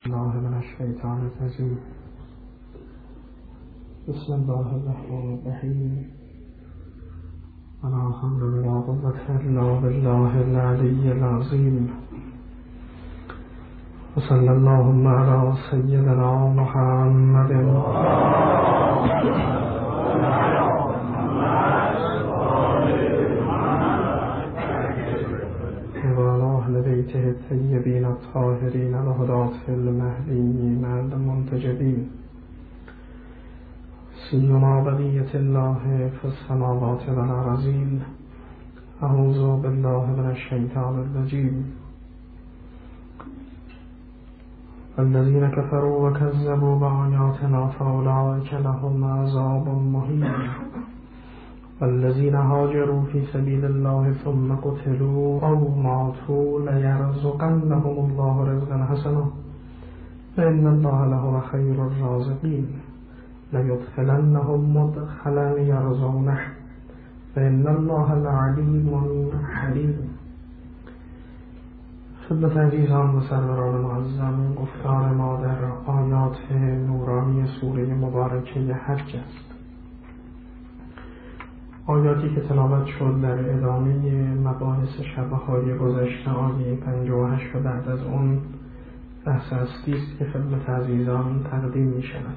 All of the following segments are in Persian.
الله من الشیطان الرجیم. بسم الله الرحمن الرحیم. ولا حول ولا قوة الا بالله العلی العظیم. وصلی اللهم علی سیدنا محمد بیته الطیبین الطاهرین الهداة المهدیین المنتجبین. سیما بقیة الله فی السماوات والارضین. اعوذ بالله من الشیطان الرجیم. الذین کفروا وکذبوا بآیاتنا فاولئک لهم عذاب مهین. والذین هاجروا فی سبیل الله ثم قتلوا او ماتوا لیرزقنهم الله رزقا حسنا وان الله لهو خیر الرازقین. لیدخلنهم مدخلا یرضونه وان الله لعلیم حلیم. خدمت عزیزان و سروران معظم، گفتار ما در آیات نورانی سوره مبارکه حج است. آیاتی که تلاوت شد در ادامه مباحث شبهای گذشته، آیه 58 و بعد از اون بحث اصلی است که خدمت عزیزان تقدیم می شود.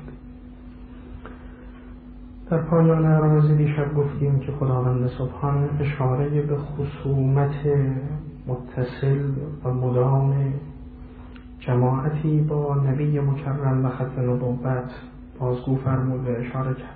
در پایان عرض دیشب گفتیم که خداوند سبحان اشاره به خصومت متصل و مدام جماعتی با نبی مکرم و ختم نبوت بازگو فرمود و اشاره کرد.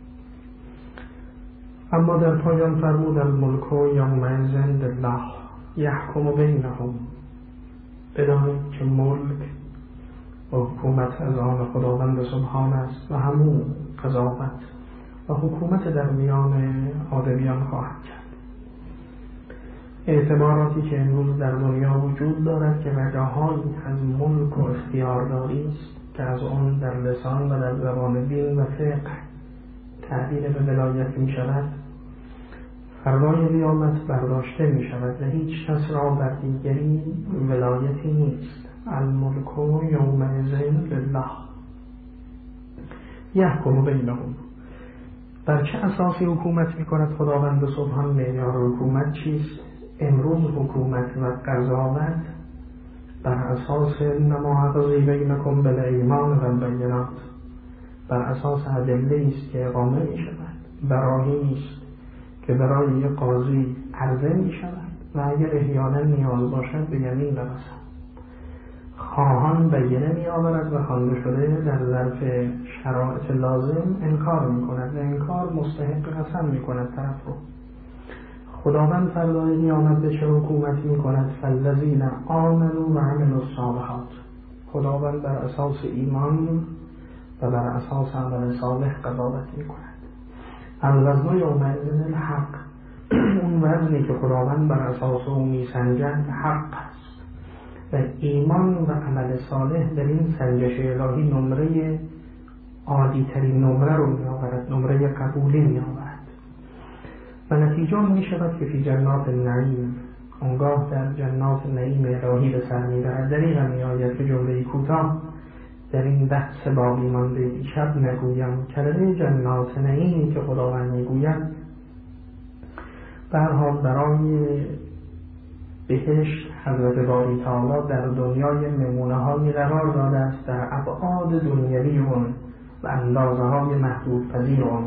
اما در پایان فرمود الملک یومئذ لله یحکم بینهم. بدانید که ملک و حکومت از آن خداوند سبحان است و همون قضاوت و حکومت در میان آدمیان خواهد کرد. اعتباراتی که امروز در دنیا وجود دارد که رگه‌هایی از ملک و اختیارداری است که از آن در لسان و در زبان دین و فقه تعبیر به ولایت می شود، فردای قیامت برداشته می شود و هیچ کس را بر دیگری ولایتی نیست. الملک یومئذ لله یحکم بینهم. بر چه اساسی حکومت می کند خداوند سبحان؟ معیار حکومت چیست؟ امروز حکومت و قضاوت بر اساس انما اقضی بینکم بالایمان و البینات، بر اساس ادله است که اقامه می شود، براهینی است که برای یک قاضی عرضه می شود و اگر احیانا نیاز باشد به یمین برسد. خواهان بینه می آورد و خوانده شده در ظرف شرایط لازم انکار می کند و انکار مستحق قسم می کند طرف رو. خداوند فردای قیامت به چه حکومت می کند؟ فالذین آمنوا و عملوا الصالحات. خداوند بر اساس ایمان و بر اساس عمل صالح قضاوت می کند. الوزن یومئذ الحق. اون وزنی که خداوند بر اساس اون می سنجد حق است و ایمان و عمل صالح در این سنجش الهی نمره عالی ترین نمره رو می آورد، نمره قبولی می آورد و نتیجه می شود که فی جنات النعیم، اونگاه در جنات نعیم الهی به سر می برد. دریغ می آید که جمله کوتاه در این بحث باقی مانده دیشب نگویم. کلمه جنات نعیمی که خداوند میگوید به هر حال برای بهشت حضرت باری تعالی در دنیای نمونه هایی قرار داده است در ابعاد دنیوی اون و اندازه های محدود پذیر اون.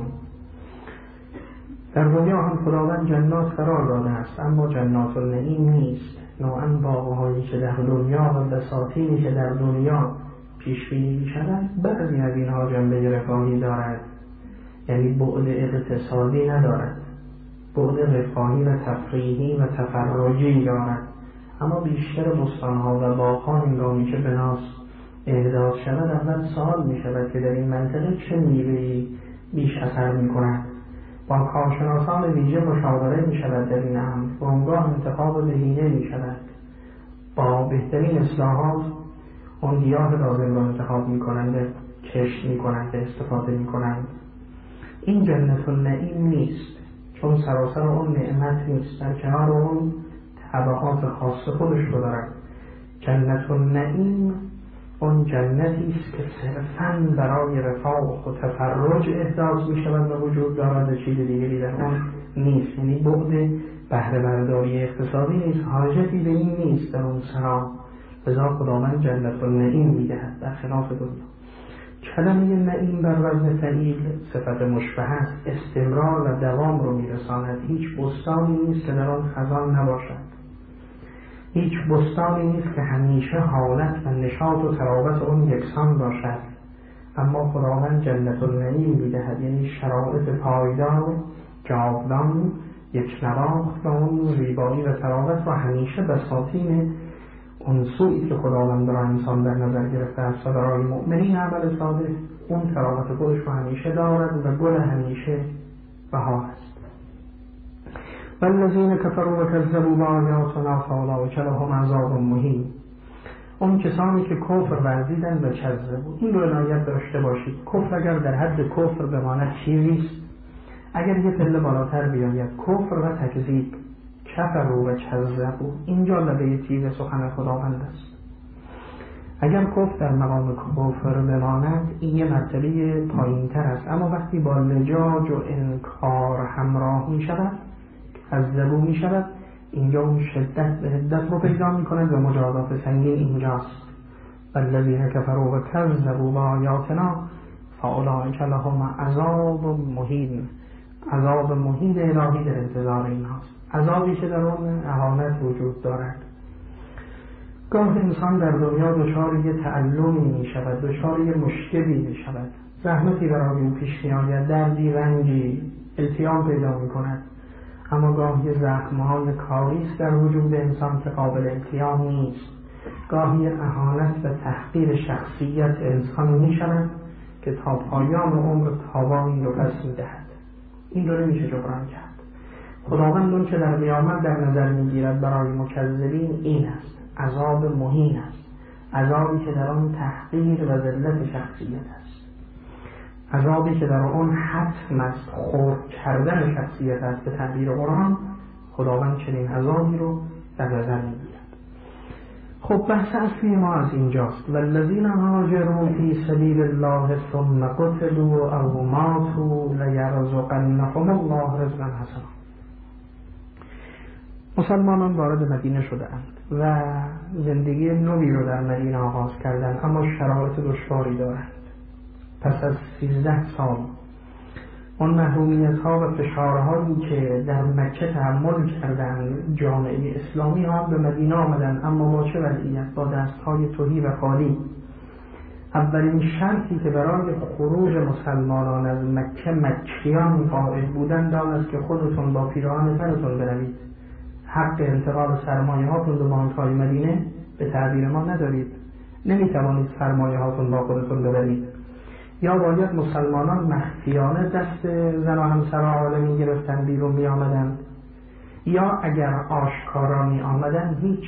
در دنیا هم خداوند جنات قرار داده است، اما جنات النعیم نیست. نوعاً باغ‌هایی که در دنیا و بساتینی که در دنیا پیش بینی می شود، بعضی از اینها جنبه رفاهی دارد، یعنی بعد اقتصادی ندارد، بعد رفاهی و تفریحی و تفرجی دارد. اما بیشتر بستانها و باغ‌ها هنگامی که بناس احداث شود، اول سوال می شود که در این منطقه چه میوه‌ای بیش اثر می کند. با کارشناسان ویژه مشاوره می شود در این امر و اونگاه انتخاب بهینه می شود. با بهترین اصلاحات اون گیاه لازم را انتخاب می کنند، کشت می کنند، استفاده می کنند. این جنت النعیم نیست، چون سراسر اون نعمت نیست، در کنار اون طبعات خاص خودش رو دارد. جنت النعیم اون جنتی است که صرفاً برای رفاه و تفرج احداث می شود و وجود دارد و چیز دیگری در اون نیست. یعنی بعد بهره برداری اقتصادی نیست، حاجتی به این نیست در اون سرا. لذا خداوند جنت النعیم میدهد در خلاف دنیا. کلمه نعیم بر وزن فعیل صفت مشبه است، استمرار و دوام رو میرساند. هیچ بستانی نیست که در آن خزان نباشد، هیچ بستانی نیست که همیشه حالت و نشاط و تراوت اون یکسان باشد. اما خداوند جنت النعیم میدهد، یعنی شرایط پایدار، جاودان، یک نواخت و اون زیبایی و تراوت و همیشه بساطین اون سویی که خداوند برای انسان در نظر گرفته است و برای مؤمنین عمل صالح اون تراوت خودش رو همیشه دارد و گل همیشه بهار است. والذین کفروا و کذبوا بآیاتنا فاولئک لهم عذاب مهین. اون کسانی که کفر ورزیدند و کذبوا، این رو عنایت داشته باشید. کفر اگر در حد کفر بماند چیزیست، اگر یه پله بالاتر بیاید کفر و تکذیب، کفروا و کذبوا، اینجا لبه تیغ سخن خداوند است. اگر کفر در مقام کفر بماند این یه مرتبه پایین تر است، اما وقتی با لجاج و انکار همراه می شود، کذبوا می شود، اینجا اون شدت به حدت رو پیدا می کند و مجازات سنگین اینجاست. والذین کفروا و کذبوا بآیاتنا فاولئک لهم عذاب مهین. عذاب مهین الهی در انتظار اینهاست، عذابی که در اون اهانت وجود دارد. گاه انسان در دنیا دچار یه تعلمی می شود، دچار یه مشکلی می شود، زحمتی برای او پیش می آید، دردی، رنجی، التیام پیدا می کند. اما گاهی زخم‌های کاریست در وجود انسان که قابل التیام نیست. گاهی اهانت و تحقیر شخصیت انسان می شود که تا پایان عمر تاوانی رو پس می دهد. این رو نمیشه جبران کرد. خداوند اون که در قیامت در نظر میگیرد برای مکذبین این است، عذاب مهین است، عذابی که در آن تحقیر و ذلت شخصیت است، عذابی که در آن حتم است، خرد کردن شخصیت است. به تعبیر قرآن خداوند چنین عذابی رو در نظر میگیرد. خب بحث اصلی ما از اینجاست. والذین هاجروا فی سبیل الله ثم قتلوا او ماتوا لیرزقنهم الله رزقا حسنا. مسلمانان وارد مدینه شدند و زندگی نوی رو در مدینه آغاز کردند، اما شرایط دشواری دارند. پس از 13 سال اون محرومیت ها و فشارهایی که در مکه تحمل کردند، جامعه اسلامی ها به مدینه آمدند، اما با چه وضعیت؟ با دستهای تهی و خالی. اولین شرطی که برای خروج مسلمانان از مکه مکیان قائل بودند آن است که خودتون با پیراهن تنتون بروید. حق انتقال سرمایه هاتون به بانک‌های مدینه به تعبیر ما ندارید، نمیتوانید سرمایه هاتون با خودتون ببرید. یا باید مسلمانان مخفیانه دست زن و همسرها عالمی گرفتن بیرون می آمدند، یا اگر آشکارا می آمدند هیچ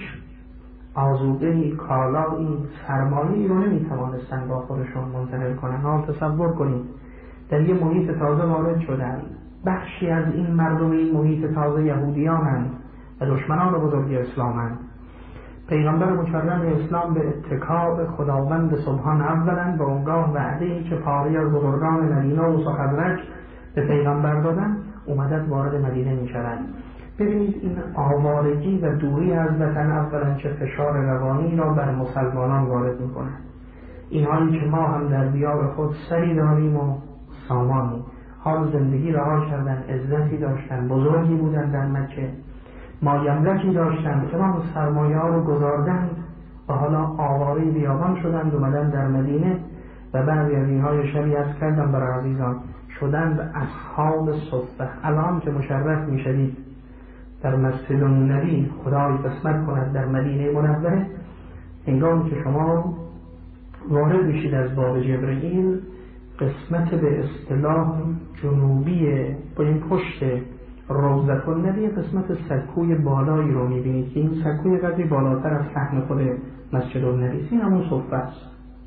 آذوقه‌ای، کالایی، سرمایه‌ای رو نمی توانستند با خودشون منتقل کنند. حال تصور کنید در یه محیط تازه وارد شدند، بخشی از این مردم این محیط تازه یهودیانند و دشمنان بزرگ اسلامند. پیغمبر مکرم اسلام به اتکاء خداوند سبحان اولا و اونگاه وعده‌ای که پاری از بزرگان مدینه و خزرج به پیغمبر دادن اومدن وارد مدینه می شدند. ببینید این آوارگی و دوری از وطن اولا چه فشار روانی را بر مسلمانان وارد می کند. این حالی که ما هم در دیار خود سری داریم و سامانی، حال زندگی رها کردن، عزتی داشتن، بزرگی بودن در مکه، مایملکی داشتند، تمام سرمایه ها رو گذاردند و حالا آواره بیابان شدند، اومدن در مدینه و بعضی از اینهای شبیه از کردن برای عزیزان شدند اصحاب صفه. الان که مشرف می شدید در مسجد النبی، خدای قسمت کند در مدینه منوره، هنگامی که شما وارد میشید از باب جبرئیل، قسمت به اصطلاح جنوبی با این پشت روضة النبی قسمت سکوی بالایی رو میبینید که این سکوی قدری بالاتر از صحن خود مسجد النبی، این همون صفه است.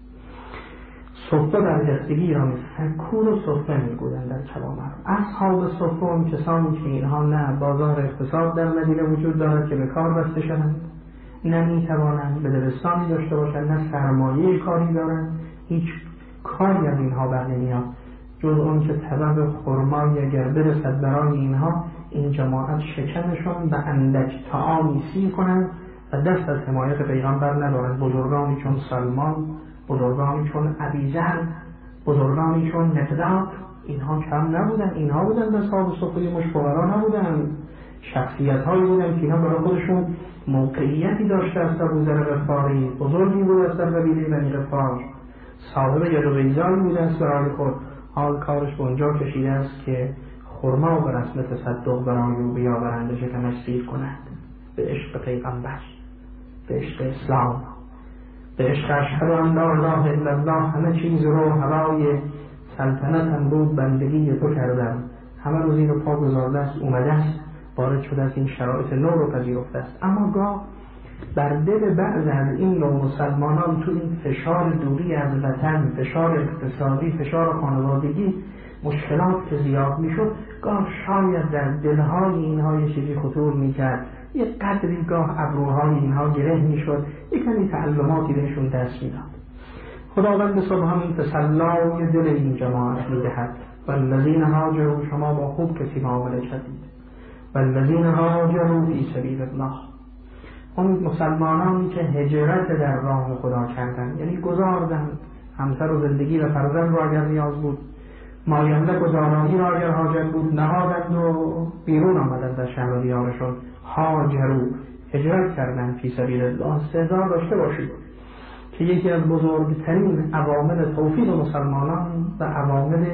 صفه در دستگی ایرانی سکو رو صفه میگویند در کلام عرب. اصحاب صفه هم کسانی که اینها نه بازار اقتصاد در مدینه وجود دارد که به کار بسته شدند، نمیتوانند به دبستانی داشته باشند، نه سرمایه کاری دارند، هیچ کاری از اینها بر نمیاد جز اون که طبق خرمایی اگر برسد برای اینها، این جماعت شکمشون به اندک طعامی سیر کنند و دست از حمایت پیغمبر ندارند. بزرگانی چون سلمان، بزرگانی چون ابیذر، بزرگانی چون مقداد، اینها کم نبودن، اینها بودن اصحاب صفه مشفقرا نبودن، شخصیت هایی بودن که اینها برای خودشون موقعیتی داشته از ابوذر غفاری، بزرگی بود از قبیله بنی غفار، صاحب ید و بیضایی بوده است برای خود، حال کارش به اونجا کشیده است که خرما و به رسم تصدق برای او بیاورند و شکمش سیر کنند به عشق پیغمبر، به عشق اسلام، به عشق اشهد ان لا اله الا الله. همه چیز رو هوای سلطنتم بود، بندگی تو کردم، همه رو زیر پا گذارده است، اومده است، وارد شده است، این شرایط نو رو پذیرفته است. اما گاه بر دل بعض از این نوع مسلمانان تو این فشار دوری از وطن، فشار اقتصادی، فشار خانوادگی، مشکلات که زیاد میشد، گاه شاید در دلهای اینها یه چیزی خطور میکرد، یه قدری گاه ابروهای اینها گره میشد، یک کمی تعلماتی بهشون دست میداد. خداوند سبحانه تسلای دل این جماعت میدهد. والذین هاجروا، شما با خوب کسی معامله کردید، والذین هاجروا فی سبیل الله، اون مسلمانانی که هجرت در راه خدا کردند، یعنی گذاردند همسر و زندگی و فرزند را اگر نیاز بود، ماینده گذارانی را اگر حاجت بود، نهادند و بیرون آمدند از شهر و دیارشون. هاجروا، هجرت کردند فی سبیل الله. استعداد داشته باشید که یکی از بزرگترین عوامل توفیق مسلمانان و عوامل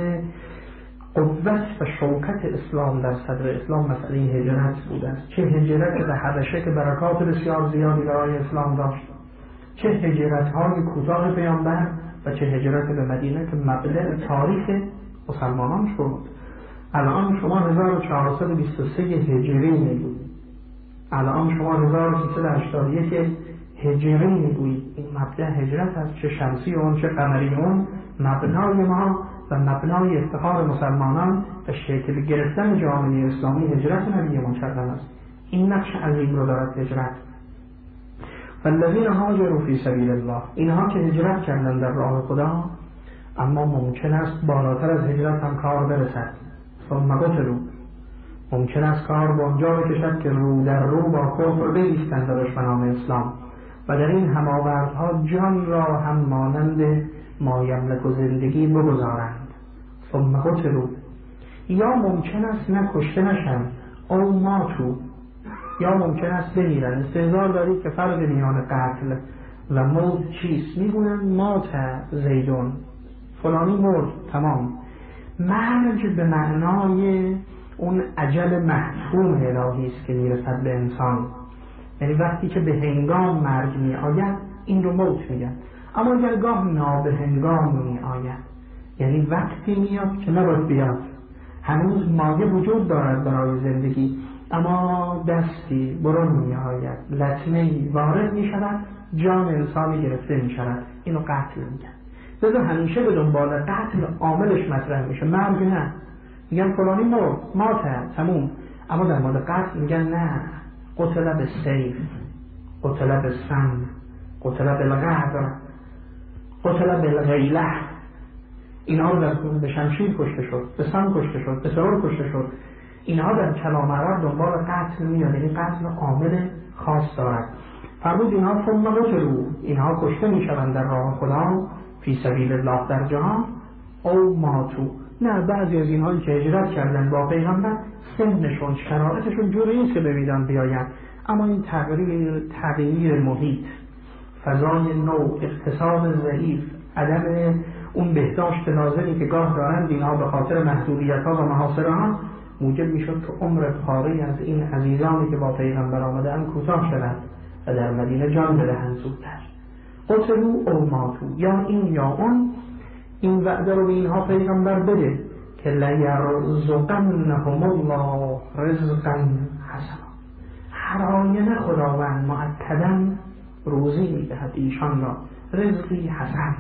قوت و شوکت اسلام در صدر اسلام مسئله هجرت بوده است. چه هجرت به حبشه که برکات بسیار زیادی برای اسلام داشت، چه هجرت های کوتاه پیامبر و چه هجرت به مدینه که مبدأ تاریخ مسلمانان شد. الان شما 1423 هجری میگویید، الان شما 1381 هجری میگویید. این مبدأ هجرت است، چه شمسی اون چه قمری اون، مبنای ما و مبنای افتخار مسلمانان و شکل گرفتن جامعه اسلامی هجرت نبی مکرم است. این نقش عظیم رو دارد هجرت. والذین هاجروا فی سبیل الله، اینها که هجرت کردن در راه خدا، اما ممکن است بالاتر از هجرت هم کار برسد. ثم قتلوا، ممکن است کار به آنجا بکشد که رو در رو با کفر بایستند در دشمنان اسلام و در این هماوردها جان را هم مانند ما یملک و زندگی بگذارند. ثم قتلوا، یا ممکن است نه کشته نشن، او ماتوا، یا ممکن است بمیرن. استهزار دارید که فرق میان قتل و موت چیست؟ میگویند مات زیدون، فلانی مرد، تمام. مرگ به معنای اون اجل محتوم الهی است که میرسد به انسان، یعنی وقتی که به هنگام مرگ می آید این رو موت میگن. اما اگر گاه نابهنگام می آید، یعنی وقتی میاد که نباید بیاد، هنوز مایه وجود دارد برای زندگی، اما دستی برون می آید، لطمه‌ای وارد می شود، جان انسانی گرفته می شود، اینو قتل میگن. لذا همیشه به دنبال قتل عاملش مطرح میشه، مرگ نه. میگن فلانی مرد، مات، تموم. اما در مورد قتل میگن نه، قتل بالسیف، قتل بالسم، قتل بالغدر، قتل بالغیله. اینها به شمشیر کشته شد، به سم کشته شد، به ترور کشته شد. اینها در کلام عرب دنبال قتل میاد، یعنی قتل عامل خاص دارد. فرمود اینها ثم قتلوا، اینها کشته میشوند در راه خدا فی سبیل الله در جهان، او ماتو. نه، بعضی از اینهایی که هجرت کردن با پیغمبر سنشون شرایطشون جوری نیست که به میدان بیاین، اما این تغییر محیط، فضای نو، اقتصاد ضعیف، عدم اون بهداشت لازمی که گاه دارند اینها به خاطر محدودیت‌ها و محاصرها، موجب میشد که عمر پاره از این عزیزانی که با پیغمبر آمدند کوتاه شود و در مدینه جان بدهند زودتر. قتلوا او ماتوا، یا این یا اون. این وعده رو به اینها پیغمبر بده که لیرزقنهم الله رزقا حسنا، هر آینه خداوند مؤکداً روزی میدهد ایشان را، رزقی حسن،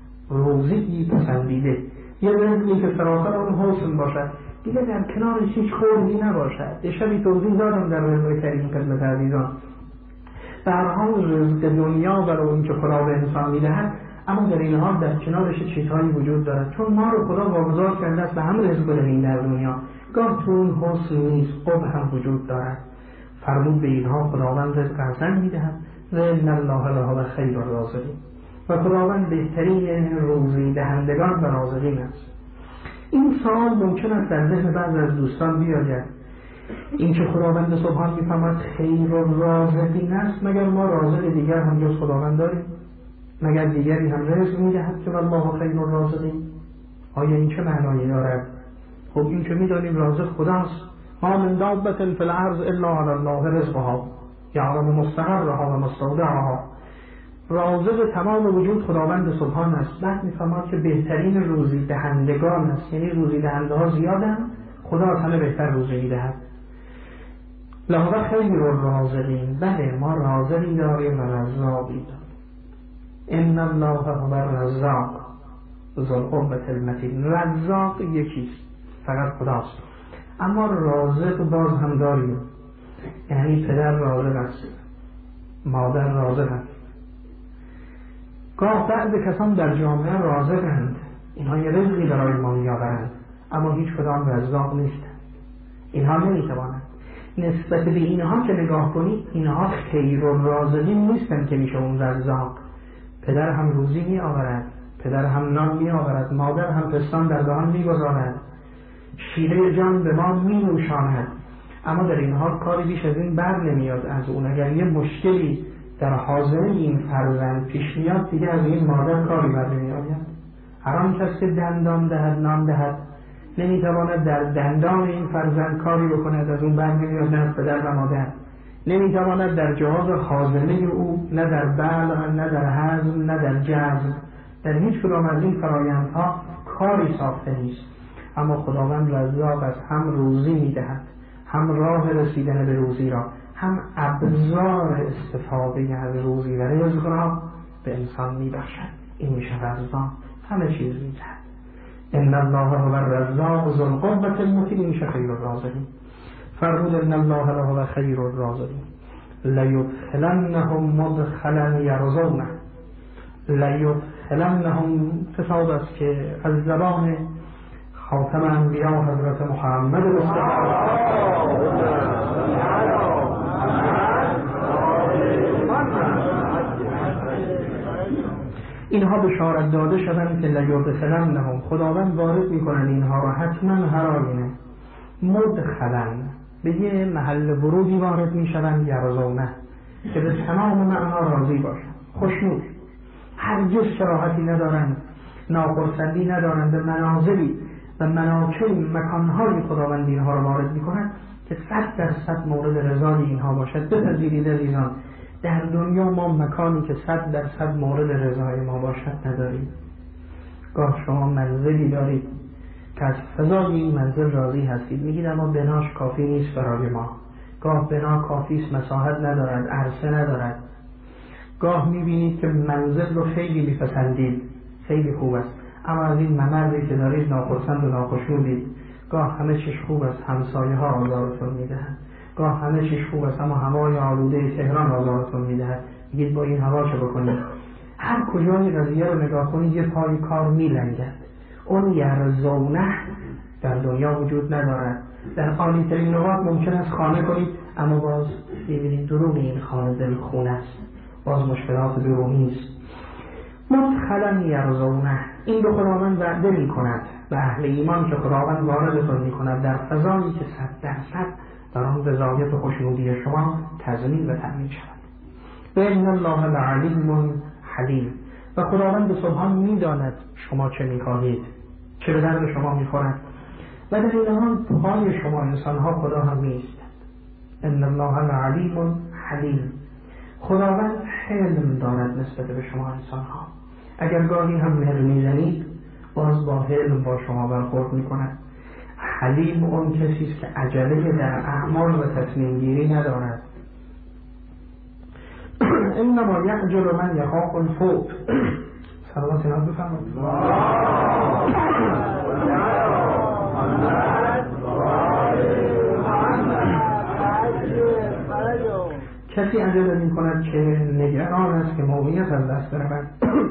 روزی پسندیده، یه رزقی که سراسر اون حسن باشد، دیگه در کنارش هیچ خوردی نباشد. یه شبی توضیح دادم در رزق کریم خدمت عزیزان، در حال رزق دنیا برای اون که خدا به انسان میدهد، اما در این حال در کنارش چیزهایی وجود دارد، چون ما رو خدا واگذار کرده است به هم رزق بدهیم در دنیا. گاه تو اون حسن نیست، قبح هم وجود دارد. فرمود به اینها خداوند رزق ارزان میدهد و ان الله لهو خیر الرازقین، و خداوند بهترین روزی دهندگان و رازقین است. این سوال ممکن است در ذهن بعضی از دوستان بیاید، این که خداوند سبحان میفهمد خیر الرازقین است، مگر ما رازق دیگر هم جز خداوند داریم؟ مگر دیگری هم رزق میدهد که والله خیر الرازقین؟ آیا این چه معنایی دارد؟ خب این که میدانیم رازق خداست. ما من دابة فی الارض الا علی الله رزقها یعلم مستقرها و مستودعها. رازق تمام وجود خداوند سبحان است. بعد میفهمد که بهترین روزی دهندگان است، یعنی روزی دهنده ها زیادن، خدا از همه بهتر روزی میدهد. لهو خیر الرازقین، بله ما رازقی داریم و رزاقی داریم. ان الله هو الرزاق ذو القوة المتین. رزاق یکیست، فقط خداست، اما رازق باز هم داریم، یعنی پدر رازق است، مادر رازق است. گاه بعض کسان در جامعه رازقند، اینها یه رزقی برای ما میآورند، اما هیچ کدام رزاق نیستند. اینها نمیتوانند. نسبت به اینها که نگاه کنید، اینها خیر الرازقین نیستند که میشه اون رزاق. پدر هم روزی می آورد، پدر هم نان می آورد، مادر هم پستان در دهان می گذارد، شیره جان به ما می نوشاند، اما در این حال کاری بیش از این بر نمیاد از اون. اگر یه مشکلی در حاضر این فرزند پیش میاد، دیگه از این مادر کاری بر نمیاد. هر آن کس که دندان دهد نان دهد، نمیتواند در دندان این فرزند کاری بکند، از اون بر نمیاد، نه از پدر و مادر. نمیتواند در جهاز خازنه او، نه در بلع، نه در هضم، نه در جذب، در هیچ کدام از این فرایندها کاری ساخته نیست. اما خداوند رزاق است، هم روزی میدهد، هم راه رسیدن به روزی را، هم ابزار استفاده از روزی و رزق را به انسان میبخشد. این میشه رزاق، همه چیز میدهد. ان الله هو الرزاق ذو القوة المتین، میشه خیر الرازقین. فرمود ان الله لهو خیر الرازقین لیدخلنهم مدخلا یرضونه. لیدخلنهم کتاب است که از زبان خاتم انبیا حضرت محمد مصطفی اینها بشارت داده شدند که لیدخلنهم، خداوند وارد میکنن اینها را حتما هر آینه، مدخلن به یه محل ورودی وارد میشوند، یرضونه که به تمام معنا راضی باشند، خوشنود، هرگز کراهتی ندارند، ناخرسندی ندارند. به منازلی و مناکل، مکانهای خداوند اینها را وارد میکنند که 100% مورد رضای اینها باشد. بپذیرید عزیزان، در دنیا ما مکانی که 100% مورد رضای ما باشد نداریم. گاه شما منزلی دارید که از فضای این منزل راضی هستید، میگید اما بناش کافی نیست برای ما. گاه بنا کافی است، مساحت ندارد، عرصه ندارد. گاه میبینید که منزل رو خیلی میپسندید، خیلی خوب است، اما از این ممری که دارید ناخرسند و ناخوشنودید. گاه همه چیز خوب است، همسایه ها آزارتون میدهند. گاه همه چیز خوب است، اما هوای آلوده تهران آزارتون میدهد. میگید با این هوا چه بکنید؟ هر کجای قضیه رو نگاه کنید یه پای کار میلنگد. اون یرضونه در دنیا وجود ندارد. در عالی ترین نقاط ممکن است خانه کنید، اما باز ببینید درون این خانه دلخونه است، باز مشکلات درونی است. مدخلا یرضونه، این به خداوند وعده می کند به اهل ایمان که خداوند واردتون می کند در فضایی که 100% در آن رضایت و خوشنودی شما تضمین و تأمین شود. و ان الله لعلیم حلیم، و خداوند سبحان می داند شما چه می خواهید، چه به درد شما می خورد، و در این حال پای شما انسان ها خدا هم نیست. ان الله لعلیم حلیم، خداوند حلم دارد نسبت به شما انسان ها. اگر گاهی هم مهر میزنید، باز با حلم با شما برخورد میکند. حلیم اون کسی است که عجله در اعمال و تصمیم گیری ندارد. انما یعجل من یخاف الفوت. صلوات الله بفرمایید. کسی عجله می کند که نگران است که موقعیت از دست برود.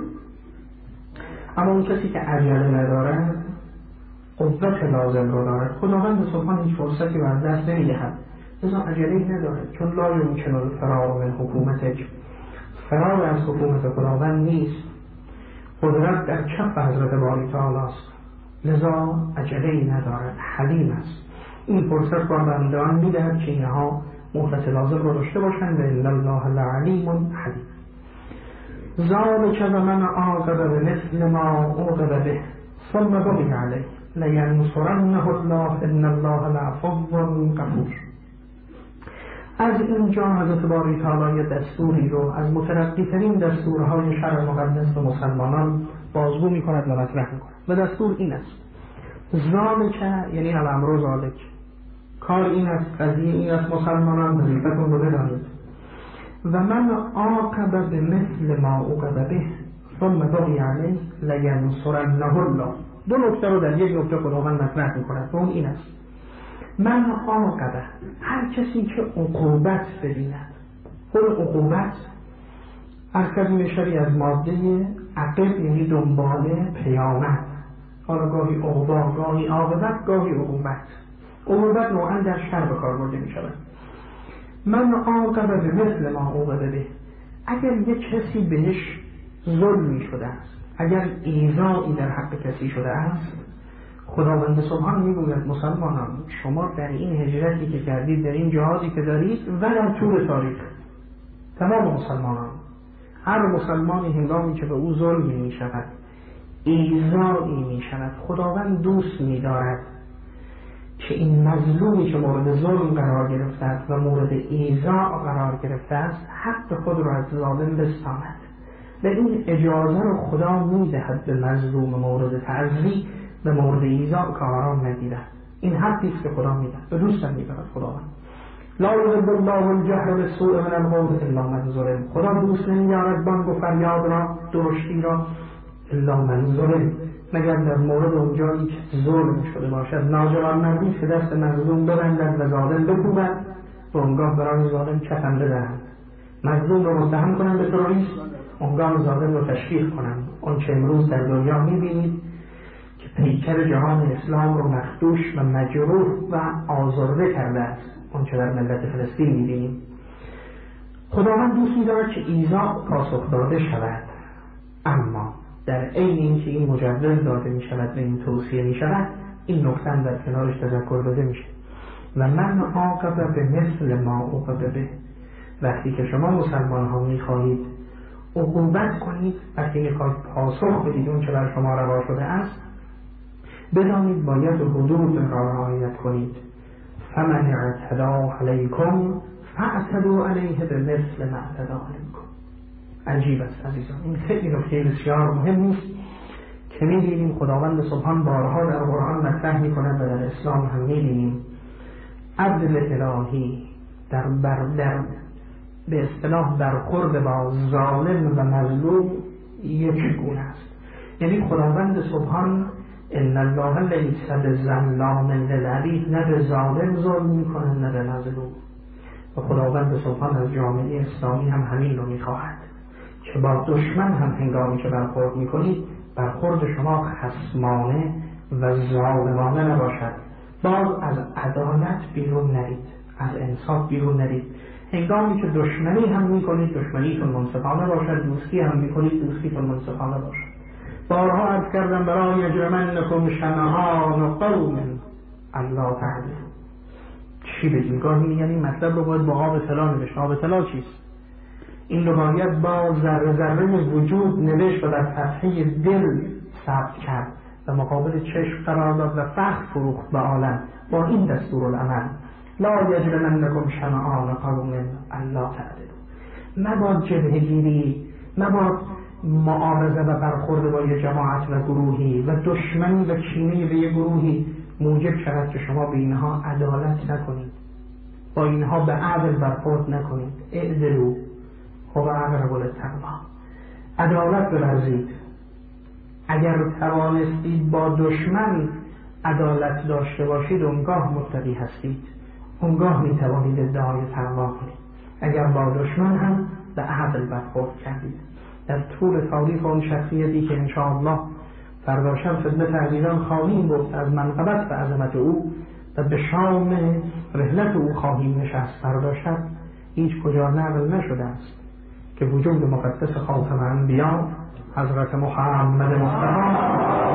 اما اون کسی که عجله ندارد قوت لازم رو دارد. خداوند سبحان هیچ فرصتی رو از دست نمی‌دهد، لذا عجله‌ای ندارد، چون لا یمکن الفرار من حکومتک، فرار از حکومت خداوند نیست، قدرت در کف حضرت باری تعالی است، لذا عجله‌ای ندارد، حلیم است. این فرصت را بندگان می‌دهد که اینها مهلت لازم رو داشته باشند و ان الله لعلیم حلیم. ذلک و من عاقب بمثل ما عوقب به ثم بغی علیه لینصرنه الله ان الله لعفو غفور. از اینجا حضرت باری تعالی دستوری رو از مترقی‌ترین دستورهای شرع مقدس به مسلمانان بازگو می‌کند و مطرح می‌کند و دستور این است: ذالک یعنی الامر ذالک، کار این است، قضیه این است، مسلمانان وظیفتون رو بدانید. و من عاقب بمثل ما عوقب به ثم بغی علیه لینصرنه الله. دو نکته رو در یک نکته خداوند مطرح می‌کند و اون این است: من عاقب، هر کسی که عقوبت ببیند. خود عقوبت ارکب شری از ماده عقب یعنی دنباله پیامد، حالا گاهی عقوبت، گاهی عاقبت، گاهی عقوبت. عقوبت نوعا در شر به کار برده می شود. من عاقب به مثل ما عوقب به، اگر یک کسی بهش ظلمی شده است، اگر ایذایی در حق کسی شده است، خداوند سبحان میگوید مسلمانان شما در این هجرتی که کردید، در این جهادی که دارید و در طول تاریخ، تمام مسلمانان، هر مسلمانی هنگامی که به او ظلمی می شود، ایذایی می شود، خداوند دوست می دارد که این مظلومی که مورد ظلم قرار گرفته است و مورد ایذا قرار گرفته است حق خود را از ظالم بستاند و این اجازه رو خدا می دهد به مظلوم مورد تعذیب به مورد ایذا که آرام نگیرد. این حقی است که خدا می دهد و دوستم می دارد خداوند. لا یحب الله الجهر بالسوء من القول الا من ظلم. خدا دوست نمی‌دارد بانگ و فریاد را، درشتی را، الا من ظلم، مگر در مورد اونجایی که ظلم شده باشد. ناجوانمردی که دست مظلوم ببندد و ظالم بکوبد و اونگاه برای ظالم کفن بدهند، مظلوم رو متهم کنند به تروریسم، اونگاه ظالم رو تشویق کنند. اون چه امروز در دنیا می‌بینید که پیکر جهان اسلام رو مخدوش و مجروح و آزرده کرده است، اون چه در ملت فلسطین می‌بینیم. خداوند دوست می‌دارد که ایذا پاسخ داده شود، اما در عین اینکه این مجوز داده می‌شود و این توصیه می‌شود، این نکته در کنارش تذکر داده میشه. و من عاقب به مثل ما عوقب به، وقتی که شما مسلمان ها می‌خواهید عقوبت کنید، وقتی می‌خواهید پاسخ بدید اون چه بر شما روا شده است، بدانید باید حدود را رعایت کنید. فمن اعتدى علیکم فاعتدوا علیه بمثل ما اعتدى علیکم. عجیب است عزیزان، این خیلی نکته بسیار مهم است که می‌بینیم خداوند سبحان بارها در قرآن مطرح می‌کند و در اسلام هم می‌بینیم. عدل الهی در به اصطلاح برخورد با ظالم و مظلوم یک گونه است. یعنی خداوند سبحان ان الله لیس بظلام للعبید، نه به ظالم ظلم میکنه نه به مظلوم. و خداوند سبحان از جامعه اسلامی هم همین رو میخواهد که با دشمن هم هنگامی که برخورد میکنید، برخورد شما خصمانه و ظالمانه نباشد. باز از عدالت بیرون نرید، از انصاف بیرون نرید. هنگامی که دشمنی هم میکنید دشمنیتون منصفانه باشد، دوستی هم میکنید دوستیتون منصفانه باشد. بارها عرض کردم برای یجرمنکم شنآن قوم الا تعدلوا. چی بگیم؟ گاهی میگن این مطلب رو باید با آب طلا نوشت. آب طلا چیست؟ این رو باید با ذره ذره وجود نوشت و در صفحه دل ثبت کرد و مقابل چشم قرار داد و فخر فروخت به عالم با این دستورالعمل. لا یجرمنکم شنآن قوم الا تعدلوا. مباد جبهه‌گیری، مباد معارضه و برخورد با یه جماعت و گروهی و دشمنی و کینه به یه گروهی موجب شود که شما به اینها عدالت نکنید، با اینها به عدل برخورد نکنید. اعدلوا هو اقرب للتقوی. عدالت بورزید. اگر توانستید با دشمن عدالت داشته باشید اونگاه متقی هستید، اونگاه میتوانید ادعای تقوا کنید. اگر با دشمن هم به عدل برخورد کردید. در طول تاریخ اون شخصیتی که انشاءالله فردا شب خدمت عزیزان خواهیم گفت از منقبت و عظمت او و به شام رحلت او خواهیم نشست، فردا شب هیچ کجا نقل نشده است که وجود مقدس خاتم انبیا حضرت محمد مصطفی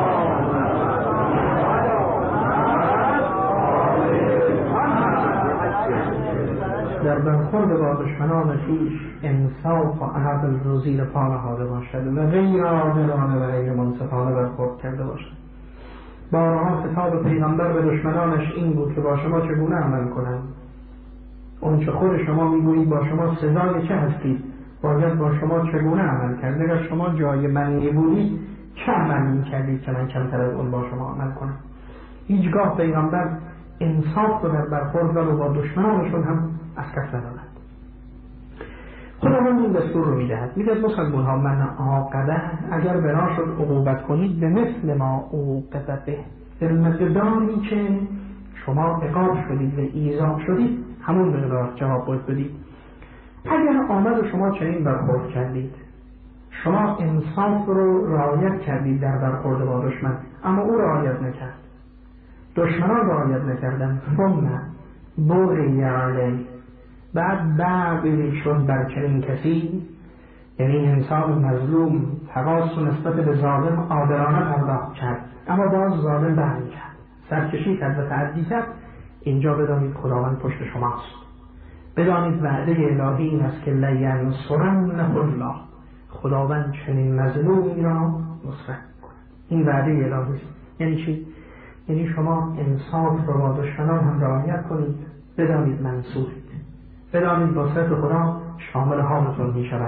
در برخورد با دشمنان خویش انصاف و عدل رو زیر پا نهاده باشد و غیر عادلانه و غیر منصفانه برخورد کرده باشد. بارها خطاب پیغمبر به دشمنانش این بود که با شما چگونه عمل کنند. اون چه خود شما میگویید با شما سزای چه هستید، باید با شما چگونه عمل کرد. اگر شما جای من میبودید چه عمل میکردید که من کمتر از اون با شما عمل کنم. هیچگاه پیغمبر انصاف رو در برخورد و با دشمنانشون هم از کف ندارد. خداوند این دستور رو میدهد، میگه مسلمان ها من عاقبه، اگر بنا شد عقوبت کنید به مثل ما عوقب به، در مقداری که شما عقاب شدید و ایذا شدید همون مقدار جواب باید بدید. اگر آمد شما چنین برخورد کردید، شما انصاف رو رعایت کردید در برخورد با دشمن، اما او رعایت نکرد، دشمنان رعایت نکردن، ثم بغی علیه، بعد بعدی شد بر چنین کسی، یعنی انسان مظلوم تقاص نسبت به ظالم عادلانه پرداخت کرد اما باز ظالم برمی کرد، سرکشی کرد و تعدی کرد، اینجا بدانید خداوند پشت شماست. بدانید وعده الهی این است که لینصرنه الله، خداوند چنین مظلومی را نصرت کنه. این وعده الهی است. یعنی چی؟ یعنی شما انصاف رو با دشمنان هم رعایت کنید، بدانید منصورید، بدانید نصرت خدا شامل حالتون می شود.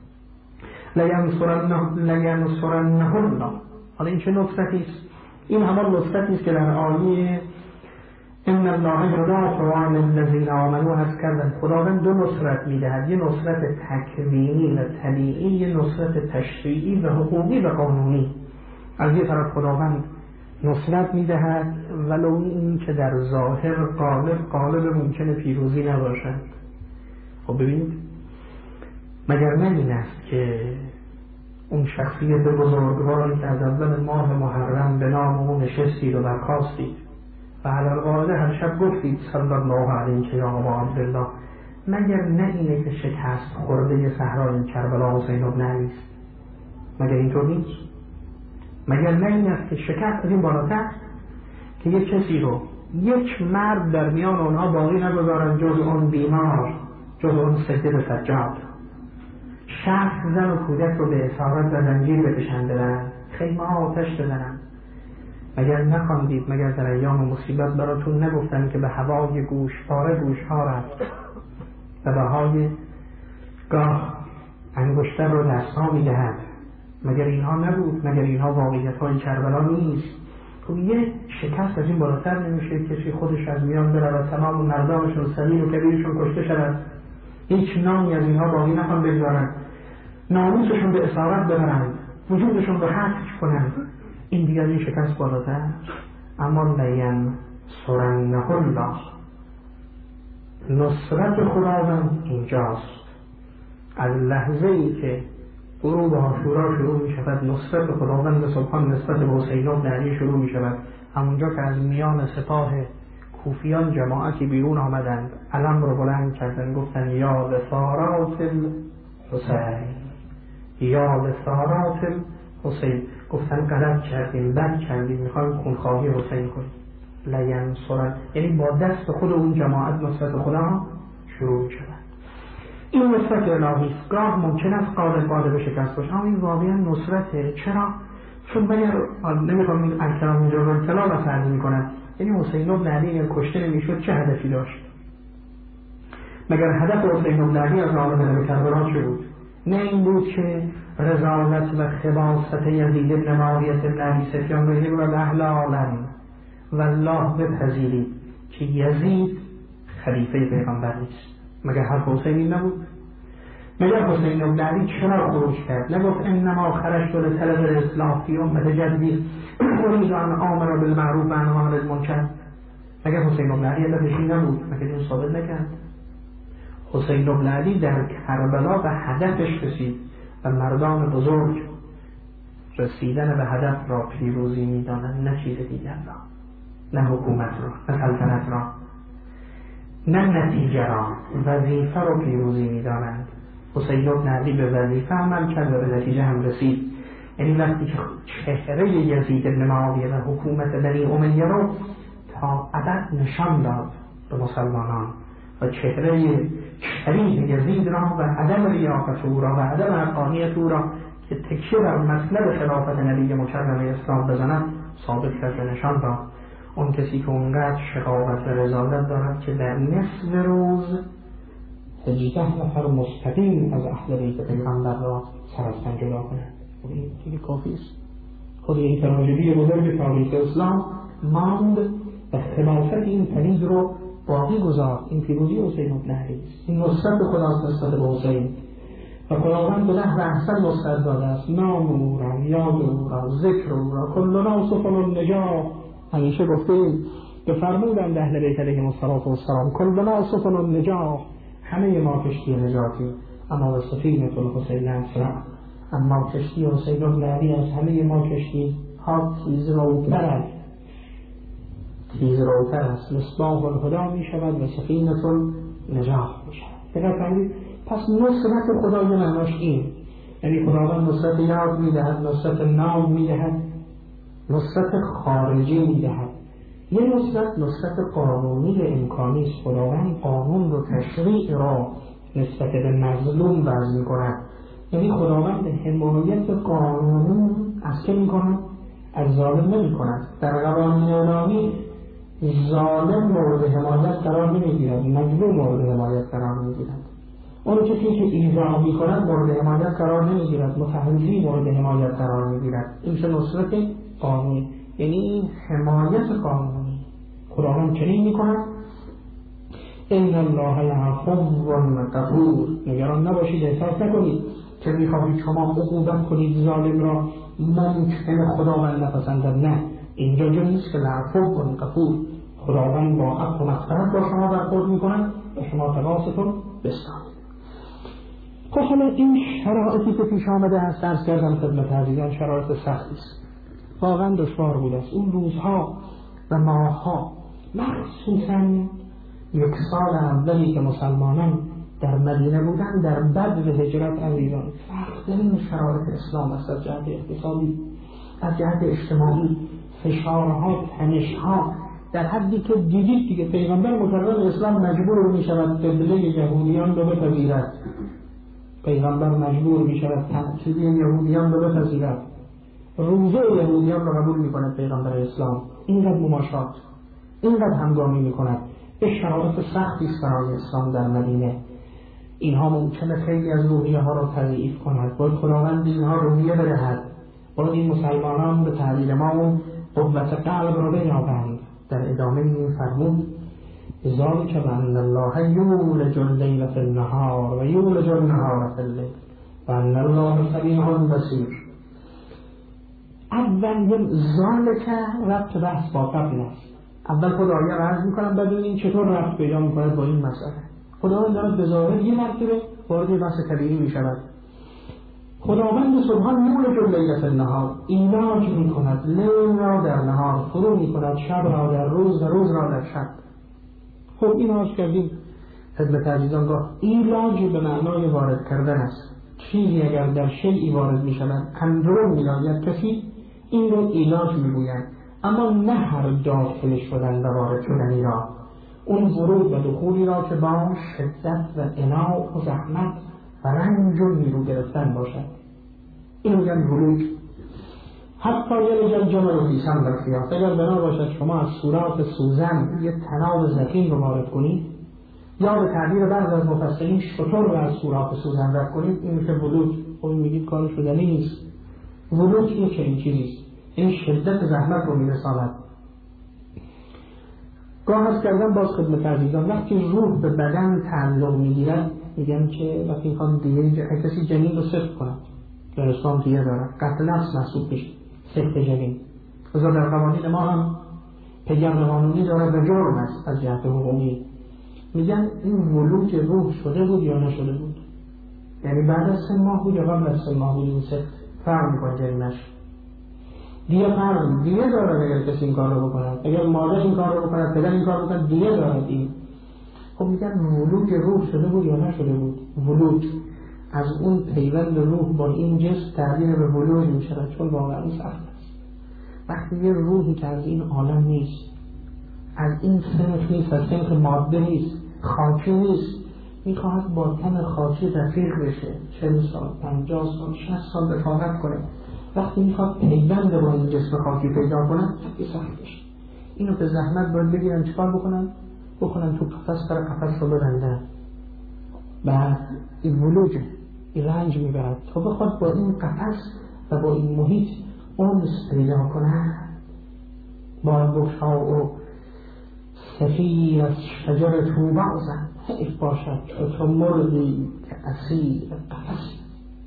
لینصرنه الله. حالا این چه نصرتی است؟ این همان نصرتی است که در آیه ان الله یدافع عن الذین آمنوا هست کردن. خداوند دو نصرت میدهد، یه نصرت تکوینی و طبیعی، یه نصرت تشریعی و حقوقی و قانونی. از یه طرف خداوند نصرت میدهد ولو این که در ظاهر غالب ممکنه پیروزی نباشد. خب ببینید، مگر نه این است که اون شخصیت بزرگواری که از اول ماه محرم به نام اون نشستید و برخاستید و علی‌القاعده هر شب گفتید صلی الله علیه یا ابا عبدالله، مگر نه اینه که شکست خورده صحرای کربلا حسین بن علی است؟ مگر اینطور نیست؟ مگر نه این است که شکست از این بالاتر که یک کسی رو یک مرد در میان اونها باقی نگذارن جز اون بیمار، جز اون سجده سجاد، 60 زن و کودک رو به اسارت و زنجیر بکشن ببرن، خیمه ها آتش بزنن. مگر نخواندید، مگر در ایام مصیبت براتون نگفتن که به هوای گوشواره گوشها رفت و بهای گاه انگشتر رو دستها میدهد؟ مگر اینها نبود؟ مگر اینها واقعیت های کربلا نیست؟ خب یه شکست از این بالاتر نمیشه کسی خودش از میان بره و تمام مردانشون صغیر و کبیرشون کشته شود، هیچ نامی از اینها باقی نخوان بگذارن، ناموسشون به اسارت ببرند، وجودشون رو حذف کنند، این دیگر این شکست بالاتر. اما لینصرنه الله، نصرت خداوند اینجاست. از لحظه ای که غروب عاشورا شروع می شود، نصرت خداوند سبحان نسبت به حسین بن علی شروع می شود. همونجا که از میان سپاه کوفیان جماعتی بیرون آمدند، علم رو بلند کردن، گفتن یا لثارات الحسین، یا لثارات الحسین، گفتن غلط کردیم، بد کردیم، میخوایم خونخواهی حسین کنیم. لینصرن، یعنی با دست خود اون جماعت نصرت خدا شروع می شود. این نصرت الهی است. گاه ممکن است قالب به شکست باشه، اما این واقعا نصرته. چرا؟ چون مگر نمیخوام این اکرام اینجا رو اطلاع و سرمی میکنن، یعنی حسین بن علی اگر کشته نمیشد چه هدفی داشت؟ مگر هدف حسین بن علی از آمدن به کربلا چه بود؟ نه این بود که رذالت و خباثت یزید بن معاویه بن ابی سفیان رو از اهل عالم والله بپذیرید که یزید خلیفه پیغمبر نیست. مگر حرف حسینی نبود؟ مگر حسین بن علی چرا خروج کرد؟ نگفت انما خرجت لطلب الاصلاح فی امت جدی اريد ان آمر بالمعروف و انهی عن المنکر؟ مگر حسین بن علی هدفش این نبود؟ مگر این ثابت نکرد؟ حسین بن علی در کربلا به هدفش رسید و مردان بزرگ رسیدن به هدف را پیروزی می‌دانند، نه چیز دیگر را، نه حکومت را، نه سلطنت را، نه نتیجه را، وظیفه را پیروزی می‌دانند. حسین بن علی به وظیفه عمل کرد و به نتیجه هم رسید. یعنی وقتی که چهره یزید بن معاویه و حکومت بنی امیه را تا ابد نشان داد به مسلمانان و چهره کریه یزید را و عدم لیاقت او را و عدم حقانیت او را که تکیه بر مسند خلافت نبی مکرم اسلام بزند ثابت کرد و نشان داد. اون کسی که اونقدر شقاوت و رضایت دارد که در نصف روز 18 نفر مستقیم از اهل بیت پیغمبر را سر از تن جدا کنند، این دیگه کافی است. خود این تراژدی بزرگ تاریخ اسلام ماند و خلافت این پلید رو باقی گذارد. این پیروزی حسین بن علی است، این نصرت خداست نسبت به حسین و خداوند به نحو احسن نصرت داده است. نام او را، یاد او را، ذکر او را، کلنا سفن النجاة. همیشه گفتیم به فرمودند اهل بیت علیهم السلام کلنا سفن النجاة، همه ما کشتی نجاتی، اما به سفینة الحسین اسرع، اما کشتی حسین بن علی از همه ما کشتی ها تیز روتر است، مصباح الهدی می شود و سفینة النجاة می شود. پس نصرت خدای معناش این، یعنی خداوند نصرت یاد می دهد، نصرت نام می دهد، نصرت خارجی می دهد. یه نصرت قانونی امکانی است. خداوند قانون رو تشریع را نسبت به مظلوم وضع می کند. یعنی خداوند حمایت قانونی از که می کند؟ از ظالم نمی کند. در قوانین الهی ظالم مورد حمایت قرار نمی گیرد، مظلوم مورد حمایت قرار می گیرد. اون کسی که ایذا می کند مورد حمایت قرار نمی گیرد، متحزی مورد حمایت قرار می گیرد. این چه نصرت قانونی، یعنی حمایت قانونی. خداوند چنین می کند این الله لعفو غفور. نگران نباشید، احساس نکنید که می خواهید شما عقوبت کنید ظالم را، ممکن خداوند نپسندد. نه، اینجا جا نیست که لعفو غفور. خداوند با عفو و مغفرت با شما برخورد می کند و شما تقاصتون بستانید. خب حالا این شرایطی که پیش آمده است، عرض کردم خدمت عزیزان، شرایط سختی است، واقعا دشوار بود است. اون روزها و ماهها، مخصوصا 1 سال اولی که مسلمانان در مدینه بودن، در بدو هجرت عزیزان، سخت‌ترین شرایط اسلام است. از جهت اقتصادی، از جهت اجتماعی، فشارها، تنشها، در حدی که دیدید دیگه پیغمبر مکرم اسلام مجبور می شود قبله یهودیان رو بپذیرد. پیغمبر مجبور می شود تقصیر یهودیان رو بپذیرد، روزه یهودیان رو قبول می کند پیغمبر اسلام. اینقدر مماشات، اینقدر همگامی می کند. به شرایط سختی است برای اسلام در مدینه. اینها ممکنه خیلی از روحیه ها را تضعیف کند. باید خداوند اینها روحیه بدهد، باید این مسلمانان به تعبیر ما اون قوت قلب را بیابند. در ادامه این فرمود ذالک بأن الله یولج اللیل فی النهار و یولج النهار فی اللیل و ان الله سمیع بصیر. اول ذالک ربط بحث با قبل است. اول خدایی را عرض میکنم ببینید چطور ربط پیدا میکند با این مسئله. خداوند دارد به ظاهر یه مرتبه وارد بحث طبیعی میشود. خداوند سبحان یولج اللیل فی النهار، ایلاج میکند لیل را در نهار، فرو میکند شب را در روز و روز را در شب. خب این عرض کردیم خدمت عزیزان، گاه ایلاج به معنای وارد کردن است. چیزی اگر در شیئی وارد میشود اندرون میآید کسی، این رو ایلاج میگویند، اما نه هر داخل شدن و وارد شدنی را، اون ورود و دخولی را که با شدت و عناء و زحمت و رنج و نیرو گرفتن باشد، این میگن ورود. حتی یه رجل جمع فی سم و خیاط، اگر بنا باشد شما از سوراخ سوزن یه تناب زخیم رو وارد کنید، یا به تعبیر بعض از مفسرین شتر رو از سوراخ سوزن رد کنید، این میشه ولوج. خب میگید کار شدنی نیست. ولوج این چنین چیزیست، این شدت زحمت رو میرساند. گاه هست کردن باز خدمت عزیزان، وقتی روح به بدن تعلق میگیرد میگن که وقتی میخوان دیگه کسی جنین رو سفت کنند، در اسلام دیگه دارد، قتل نفس محسوب میشه سفت جنین. لذا در قوانین ما هم پیگرد قانونی دارد و جرم است از جهت حقوقی. میگن این ولوج روح شده بود یا نشده بود؟ یعنی بعد از 3 ماه بود یا قبل از 3 ماه بود؟ این سه فرق میکنه جریمش. دیگه دارد اگر کسی این کار رو بکند، اگر مادر این کار رو بکند، پدر این کار رو بکند، دیگه دارد این. خب میگن ولوج روح شده بود یا نشده بود؟ ولوج از اون پیوند روح با این جسم تبدیل به ولوج میشود، چون واقعا سخت است. وقتی یه روحی که از این عالم نیست، از این سنخ نیست، از سنخ ماده نیست، خاکی نیست، میخواهد با تن خاکی رفیق بشه، 40 سال 50 سال 60 سال رفاقت کنه، وقتی میخواد پیوند با این جسم خاکی پیدا کنه خیلی سخت بشه. اینو به زحمت باید بگیرن چیکار بکنن تو قفس، برای قفس رو ببندن، بعد این ولوجه این رنج میبرد تا بخواد با این قفس و با این محیط انس پیدا کنه. با بکشا و سفیر از شجر توبه زن، حیف باشد چو مردی که اسیر قفسی،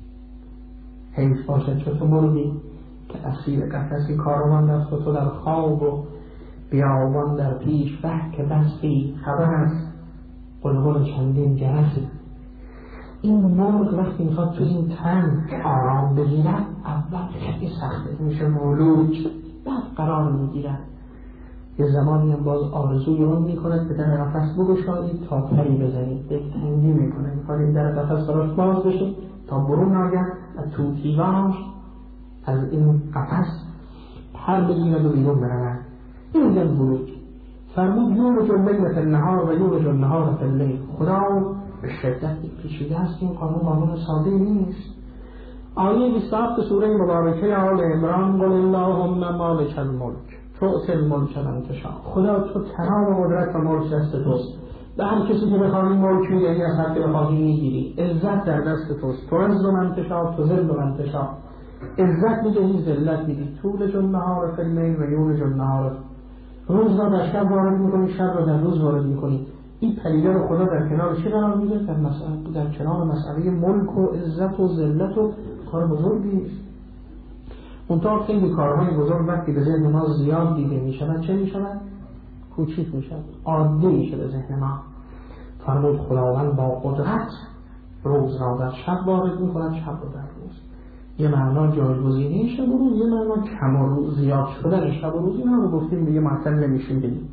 حیف باشد چو مردی که اسیر قفسی. کاروان در تو در خواب و بیابان در پیش، به که بستی خبر است قلقل چندین جرسی. این مرغ وقتی میخواد تو این تن آرام بگیرد اول خیلی سخته، میشه مولوج، بعد قرار میگیرد. یه زمانی هم باز آرزوی اون میکند که در قفس بگشایید تا پری بزنید، دلتنگی میکنه، میخواد این در قفس براش باز بشه تا برون آید و توتیوانش از این قفس پر بگیرد و بیرون برود. این در ولوج. فرمود یولج اللیل فی النهار و یولج النهار فی اللیل. خدا به شدت پیچیده است، این قانون ساده نیست. آیه 27 سوره مبارکه آل عمران: قل اللهم مالک الملک تؤتی الملک من تشاء. خدا تو تمام قدرت و ملک دست توست، به هر کسی که بخوای ملک میدهی، از هر که بخوای میگیری. عزت در دست توست، تعز من تشاء تذل من تشاء. عزت میدهی، ذلت میدی. تولج النهار فی اللیل و یولج النهار، روز را در شب وارد میکنی، شب را در روز وارد میکنی. این پدیده رو خدا در کنار چی قرار میده؟ در کنار مسئله ملک و عزت و ذلت و کار بزرگی است. اونطور خیلی کارهای بزرگ وقتی به ذهن ما زیاد دیده میشود چه میشود؟ کوچیک میشود، عادی میشه به ذهن ما. فرمود خداوند با قدرت روز را در شب وارد میکند، شب را در روز. یه معنا جایگزینی شب و روز، یه معنا کم و روز زیاد شدن شب و روز. اینا رو گفتیم دیگه معطل نمیشیم بگیم.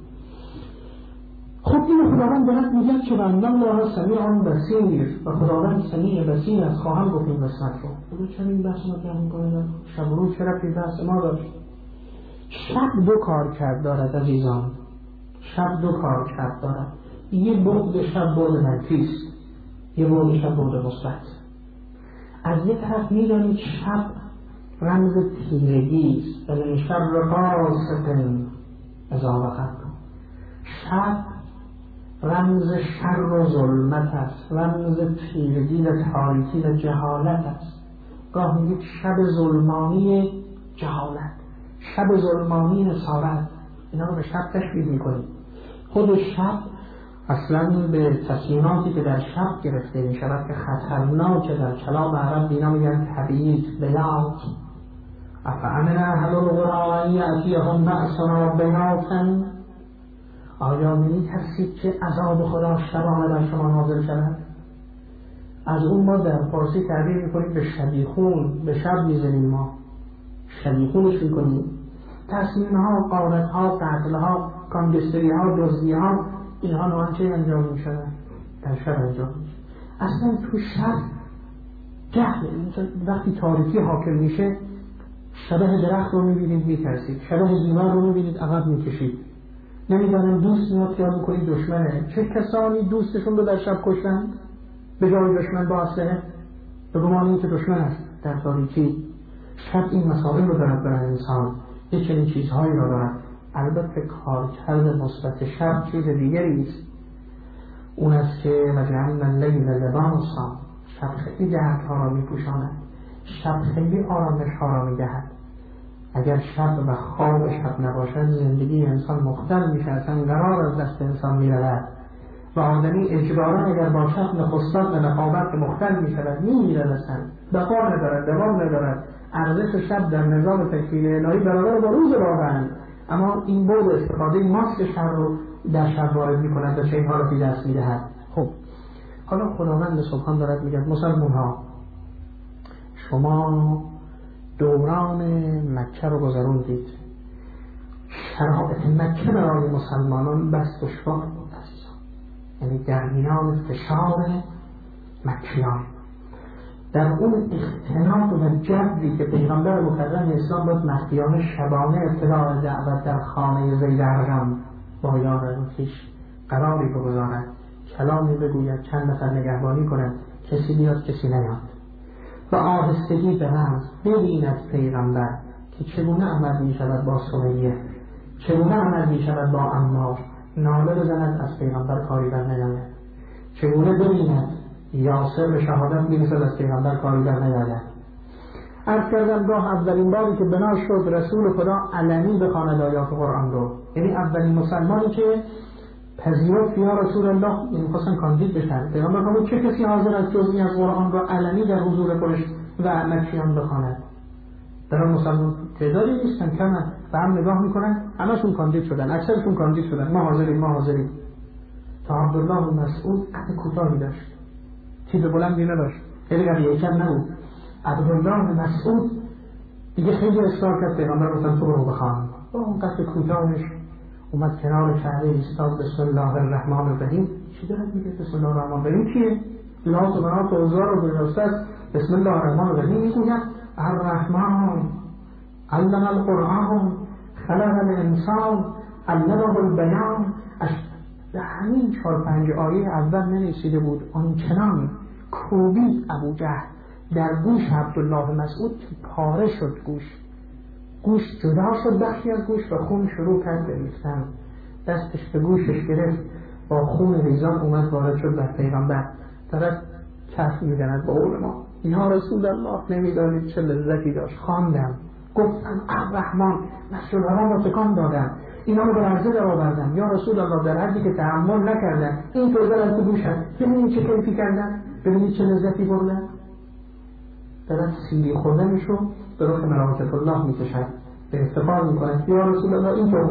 خب این خداوند دارد میگه که بنده الله سمیع بصیر، و خداوند سمیع بصیر است. خواهم گفتیم قسمت رو. خدا چرا این بحث ما کردیم کنه؟ شب و روز چرا که بحث ما داشت؟ شب 2 کارکرد دارد عزیزان. شب 2 کارکرد دارد. یه بعد شب بعد منفی است، یه بعد شب بعد مثبت. از یه طرف میدانید شب رمز تیرگی است، ولی شب قاصف اذا وقب. شب رمز شر و ظلمت است، رمز تیرگی و تاریکی و جهالت است. گاه میگید شب ظلمانی جهالت، شب ظلمانی اسارت. اینا رو به شب تشبیه میکنید. خود شب اصلا به تصمیماتی که در شب گرفته می شود که خطرناکه، در کلام عرب اینا میگن تبییت، بیات. افامن اهل القری ان یأتیهم بأسنا بیاتا. آیا نمی‌ترسید که عذاب خدا شبانه بر شما نازل شود؟ از اون ما در فارسی تعبیر میکنیم به شبیخون، به شب میزنیم، ما شبیخونش میکنیم. تصمیم‌ها، غارت‌ها، قتل‌ها، کانگستری‌ها، دزدی‌ها، اینها نوعا چه انجام میشود؟ در شب انجام میشه. اصلا تو شب جهل، وقتی تاریکی حاکم میشه، شبه درخت رو میبینید میترسید، شبه دیوار رو میبینید عقب میکشید. نمیدانم دوست میاد خیال میکنید دشمنه. چه کسانی دوستشون رو در شب کشتند به جای دشمن با اسلحه، به گمان اینکه دشمن است در تاریکی. شب این مسائل رو دارد برای انسان، یه چنین چیزهایی رو دارد. البته کارکرد مثبت شب چیز دیگری است، اون است که وجعلنا اللیل لباسا. شب خیلی جهت‌ها را میپوشاند، شب خیلی آرامش‌ها را میدهد. اگر شب و خواب شب نباشد، زندگی انسان مختل میشه، اصلا قرار از دست انسان میرود و آدمی اجبارا اگر با شب نخستان و نقابت مختل میشود، میمیرد، اصلا بقا ندارد، دوام ندارد. ارزش شب در نظام تکوین الهی برابر با روز واقعا. اما این بود استفاده ماسک شب رو در شب وارد می‌کند و چه اینها را به دست می‌دهد. خب حالا خداوند سبحان دارد میگه مسلمان‌ها شما دوران مکه رو گذروندید، شرایط مکه برای مسلمانان بس دشوار بود عزیزان، یعنی در میان فشار مکیان، در اون اختناق و جبری که پیغمبر مکرم اسلام باید مخفیانه شبانه ابتداء دعوت در خانه زید ارقم با یار خویش قراری بگذارد، کلامی بگوید، چند نفر نگهبانی کند، کسی بیاد کسی نیاد و آهستگی به رمز ببیند پیغمبر که چگونه عمل می شود با سمیه، چگونه عمل می شود با عمار، ناله بزند از پیغمبر کاری بر نیاید، چگونه ببیند یاسر به شهادت می رسد از پیغمبر کاری بر نیاید. عرض کردم گاه اولین باری که بنا شد رسول خدا علنی بخواند آیات قرآن رو، یعنی اولین مسلمانی که پذیرفت یا رسول الله، یعنی خواستن کاندید بشن، پیغمبر فرمود چه کسی حاضر است جزئی از قرآن را علنی در حضور خودش و مکیان بخواند؟ در مسلمان تعدادی نیستن، کمن و هم نگاه میکنن همشون کاندید شدن، اکثرشون کاندید شدن، ما حاضریم. تا عبدالله مسعود قد کوتاهی داشت، چیز بلندی نداشت، خیلی قوی کم نبود. عبدالله مسعود دیگه خیلی اصرار کرد، پیغمبر گفتن تو رو بخوان، با اون قد کوتاهش اومد کنار کعبه ایستاد، بسم الله الرحمن الرحیم. چی دارد میگه بسم الله الرحمن الرحیم؟ کیه؟ لات و منات و عزا رو گذاشته است، بسم الله الرحمن الرحیم میگوید الرحمن علم القرآن خلق الانسان علمه البیان. به همین 4-5 آیه اول نرسیده بود آنچنان کوبید ابو جهل در گوش عبدالله مسعود که پاره شد، گوش جدا شد، بخشی از گوش و خون شروع کرد بریختن، دستش به گوشش گرفت، با خون ریزان اومد وارد شد بر پیغمبر، طرف کف می‌زند با علما یا رسول الله نمیدانید چه لذتی داشت. خواندم، گفتم الرحمن، مسجد حرام را تکان دادم، اینا رو به لرزه در آوردم، یا رسول الله در حدی که تحمل نکردن این توزر از تو گوشم، ببینید چه کیفی کردن، ببینید چه لذتی بردن. طرف سیلی خوردنش رو به رخ ملائکه الله میکشد، به افتخار میکنند یا رسول الله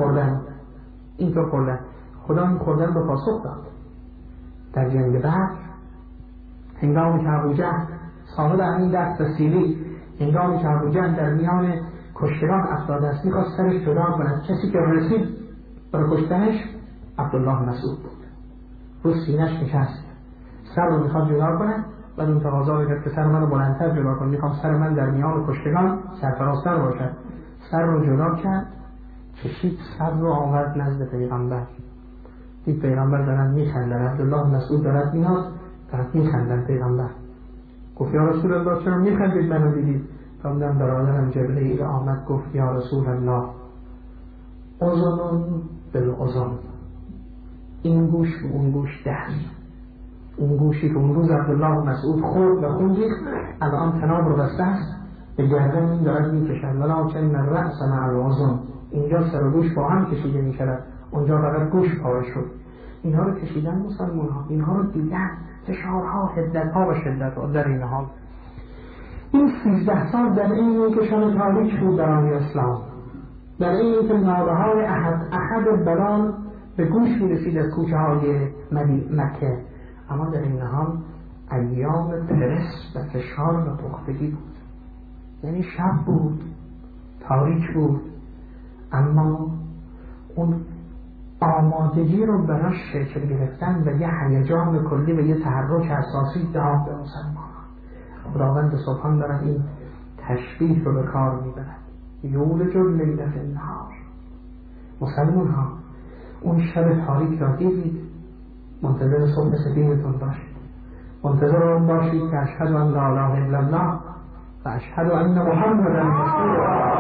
این تو خوردن. خدا این خوردن رو پاسخ داد در جنگ بدر، هنگامی که ابوجهل صاحب همین دست سیلی، هنگامی که ابوجهل در میان کشتگان افتاده است میخواست سرش جدا کند، کسی که رسید برای کشتنش عبدالله مسعود بود، رو سینه‌اش نشست، سر رو میخواد جدا کند و اون تقاضا میکرد که سر من رو بلندتر جدا کن، میخوام سر من در میان کشتگان سرفرازتر باشد. سر رو جدا کرد، کشید، سر رو آورد نزد پیغمبر، دید پیغمبر دارد میخندن، عبدالله مسعود دارد میاد دارد میخندن. پیغمبر گفت یا رسول الله چرا میخندید منو دیدید؟ فرمودن برادرم جبرئیل آمد گفت یا رسول الله اذن بالاذن، این گوش به اون گوش دهی، اون گوشی که اون روز عبدالله مسعود خورد و خون ریخت الان تناب رو بسته است، به گردن این دارد میکشد، ولکن الرأس مع الاذن، اینجا سر و گوش با هم کشیده میشود، اونجا فقط گوش پاره شد. اینها رو کشیدن مسلمان ها، اینها رو دیدن، فشارها، حدتها و شدتها. در این حال این 13 سال در این که شان تاریک بود برای اسلام، در این که نابهای احد بران به گوش میرسید از کوچه های مکه، اما در این حال ایام پرس و فشار و پختگی بود، یعنی شب بود، تاریک بود، اما اون آمادگی رو براش شکل گرفتن و یه هیجان کلی و یه تحرک اساسی داد به مسلمان. خداوند سبحان دارد این تشبیه رو به کار میبرد، یولج اللیل فی النهار. مسلمان ها اون شب تاریک را دیدید، منتظر صبح سفیدتون باشید، منتظر اون باشید که اشهد ان لا اله الا الله و اشهد ان محمدا رسول الله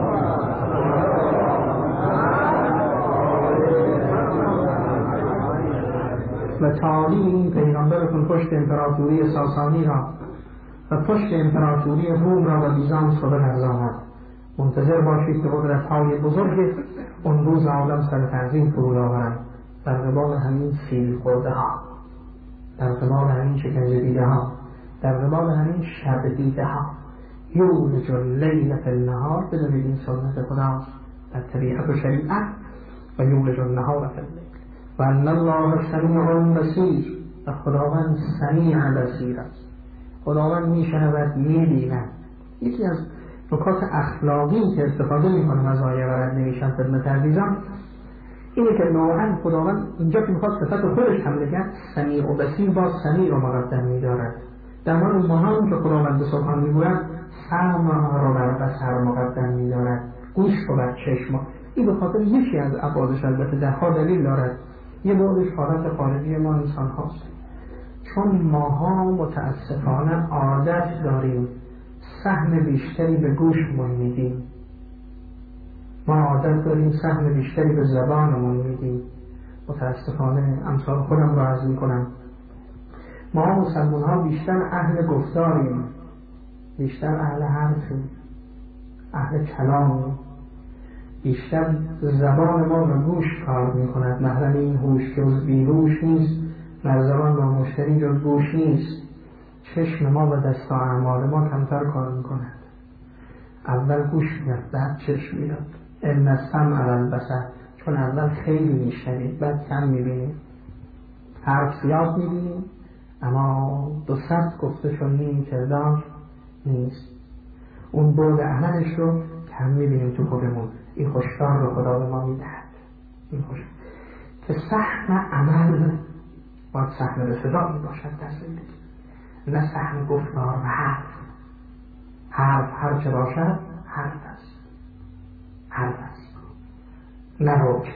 و تعالی این پیغمبرتون پشت امپراتوری ساسانی را و پشت امپراتوری روم را و بیزانس را بلرزاند. منتظر باشید که قدرت‌های بزرگ اون روز عالم سر تعظیم فرود آورند، در قبال همین سیل خورده ها، در قبال همین شکنجه دیده ها، در قبال همین شب دیده ها. یولج اللیل فی النهار، بدونید این سنت خداست در طبیعت و شریعت، و یولج النهار فی اللیل. و ان الله سمیع بصیر، و خداوند سمیع بصیر است. خداوند میشنود، میبیند. یکی از نکات اخلاقی که استفاده میکنم از آیه ورد نمیشم خدمت عزیزان اینه که نوعا خداوند اینجا که میخواد صفت خودش حمله کرد، سمیع و بصیر، با سمیع رو مقدم میدارد. در مورد ما هم که خداوند سبحان میگوید سمع رو بر بصر مقدم میدارد، گوش رو بر چشم. این به خاطر یکی از ابعادش البته درها دلیل دارد. یه بعدش حالت خارجی ما انسان هاست، چون ماها متاسفانه عادت داریم سهم بیشتری به گوشمون میدیم، ما عادت داریم سهم بیشتری به زبانمون میدیم. متاسفانه امثال خودم رو عرض میکنم، ما مسلمان ها بیشتر اهل گفتاریم، بیشتر اهل حرفیم، اهل کلامیم، بیشتر زبان ما به گوش کار میکند. محرم این هوش جز بیهوش نیست، در زبان با مشتری جز گوش نیست. چشم ما و دست و اعمال ما کمتر کار میکند، اول گوش میاد بعد چشم میاد. علم السمع علی البصر، چون اول خیلی میشنوید بعد کم میبینید، حرف زیاد میبینید اما 200 گفته شو نیم کردار نیست. اون بعد عملش رو کم میبینیم تو خودمون. این هشدار رو خدا به ما میدهد، این هشدار که سهم عمل باید سهم رسدایی باشد در زندگی، نه سهم گفتار و حرف. حرف هر چه باشد حرف است، حرف است نه حکم.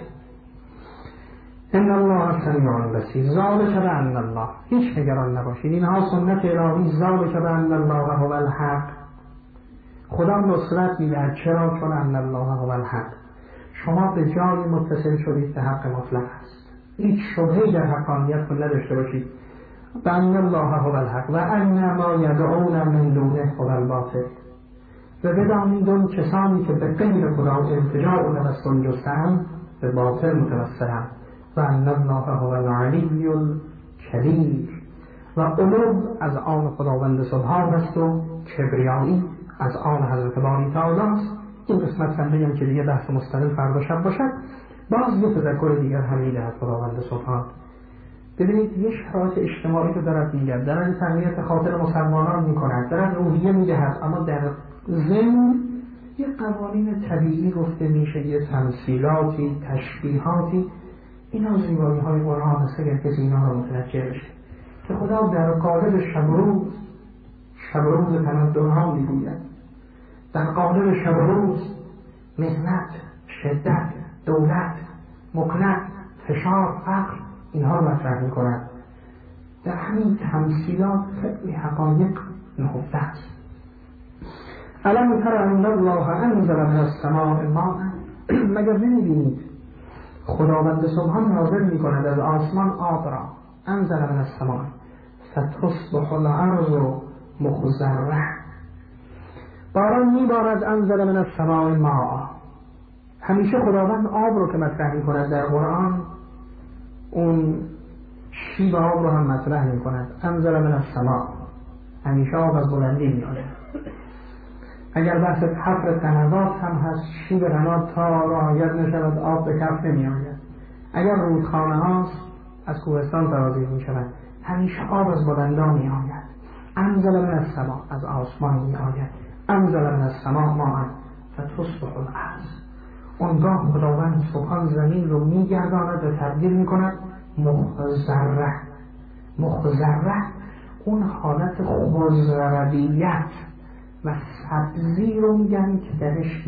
ان الله سمیع بصیر ذلک بان الله، هیچ نگران نباشید، اینها سنت الهی. ذلک بان الله هو الحق، خدا نصرت میدهد. چرا؟ چون ان الله هو الحق. شما به جای متصل شدید به حق مطلق است، هیچ شبهه‌ای در حقانیت رو نداشته باشید. بان الله هو الحق و ان ما یدعون من دونه هو الباطل، و بدانید اون کسانی که به غیر خدا التجا و توسل جستند به باطل متوسلند. و ان الله هو العلی الکبیر، و علو از آن خداوند سبحان است و کبریایی از آن حضرت باری تعالی است. این قسمت هم بگم که دیگه بحث مستقل فردا شب باشد. باز یه تذکر دیگر هم میدهد خداوند سبحان. ببینید یه شرایط اجتماعی رو دارد میگرد، دارد تنمیت خاطر مسلمانان میکند، دارد روحیه میدهد، اما در ضمن یه قوانین طبیعی گفته میشه، یه تمثیلاتی، تشبیهاتی. اینا زیبایی های قرآن است اگر کسی اینا رو متوجه بشه که خدا در قالب شب روز تمدن ها میگوید، در قالب شب روز مهنت، شدت، دولت، مکنت، فشار، فقر، اینها رو مطرح میکنند. در همین تمثیلات خیلی حقایق نهفته است. الم تر ان الله انزل من السماء ماء، مگر نمیبینید خداوند سبحان نازل میکند از آسمان آب را. انزل من السماء فتصبح الارض مخضره، باران میبارد. انزل من السماء ماء، همیشه خداوند آب رو که مطرح میکند در قرآن اون شیب آب رو هم مطرح میکند. انزل من السماء، همیشه آب از بلندی میاد. اگر بحث حفر قنوات هم هست، شیب قنات تا رعایت نشود آب به کف نمی آید. اگر رودخانه هاست از کوهستان سرازیر می شود، همیشه آب از بلندان می آید. انزل من السماء، از آسمان می آید. انزل من السماء ماء فتصبح الارض، اونگاه خداوند سبحان زمین رو می گرداند و تبدیل می کند مخضره. مخضره اون حالت خضرویت و سبزی رو میگن که درش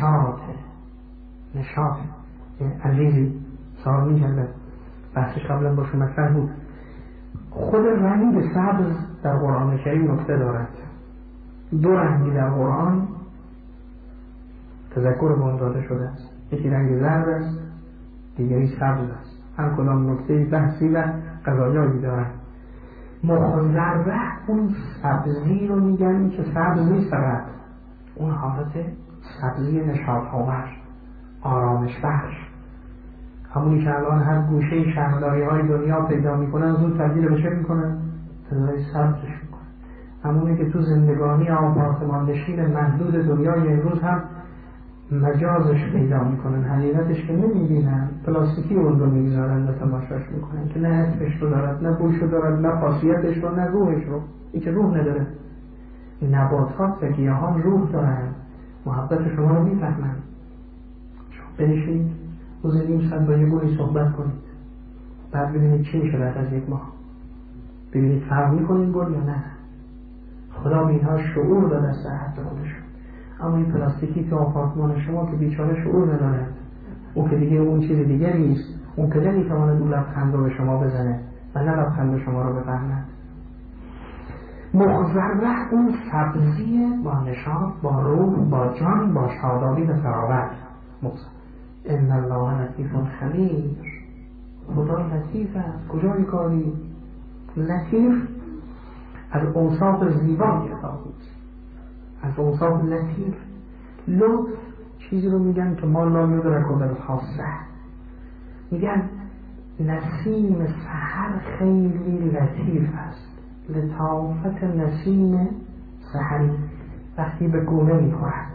نشاطه. عزیزی سوال میکرده، بحثش قبلا باشون مطرح بود. خود رنگ سبز در قرآن کریم نکته دارد. دو رنگی در قرآن تذکر به اون داده شده است، یکی رنگ زرد است، دیگری سبز است. هر کدام نکته بحثی و قضایایی دارد. مخضره اون سبزی رو میگن که سبز نیست فقط، اون حالت سبزی نشاط آور، آرامش بخش، همونی که الان هر گوشه شهرداری های دنیا پیدا میکنن زود تبدیل بشه میکنن فضای سبزش میکنن. همونی که تو زندگانی آپارتمان نشین محدود دنیای امروز هم مجازش پیدا میکنن، حقیقتش که نمیبینن، پلاستیکی اون رو میگذارن و تماشاش میکنن که نه اسمش رو دارد، نه بوش رو دارد، نه خاصیتش رو، نه روحش رو. این که روح نداره. نباتات و گیاهان روح دارن، محبت شما رو میفهمن. شما بنشینید روز نیم ساعت با یه گوی صحبت کنید، بعد ببینید چی میشه بعد از یک ماه، ببینید فرق میکنید گل یا نه. خدا به اینها شعور داده از صحت خودشون. اما این پلاستیکی تو آپارتمان شما که بیچاره شعور نداره، اون که دیگه اون چیز دیگه نیست، اون که نمیتواند اون لبخند رو به شما بزنه و نه لبخند شما رو بفهمد. مخزره اون سبزیه با نشاط، با روح، با جان، با شادابی و تراوت. ان الله لطیف خبیر. خدا لطیف است. کجای کاری؟ لطیف از اوصاف زیبای خداست، از اوصاف لطیف. لطف چیزی رو میگن که ما لا ندرک بالخاصه، میگن نسیم سحر خیلی لطیف است. لطافت نسیم سحری وقتی به گونه میخورد.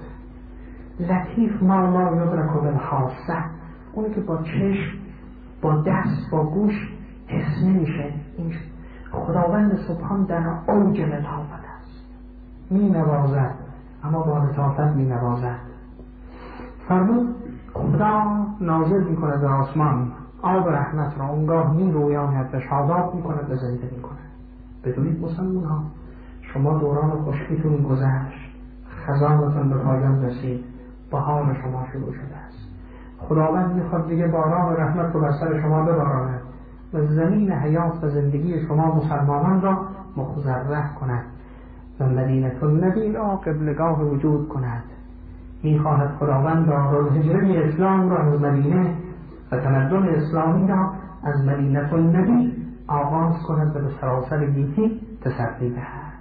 لطیف ما لا ندرک بالخاصه، اونی که با چشم، با دست، با گوش حس نمیشه. این خداوند سبحان در اوج لطافت است، می نوازد اما با لطافت می نوازد. فرمود خدا نازل می کند در آسمان آب رحمت را، اونگاه می رویاند و شاداب می کند و زنده می کند. بدونید مسلمان ها، شما دوران خشکیتون گذشت، خزانتون به پایان رسید، بهار شما شروع شده است. خداوند میخواد دیگه باران رحمت رو بر سر شما بباراند و زمین حیات و زندگی شما مسلمانان را مخضره کند و مدینه النبی را قبلگاه وجود کند. میخواهد خداوند دارالهجره اسلام را از مدینه و تمدن اسلامی را از مدینه النبی آغاز کند و به سراسر گیتی تسری دهد.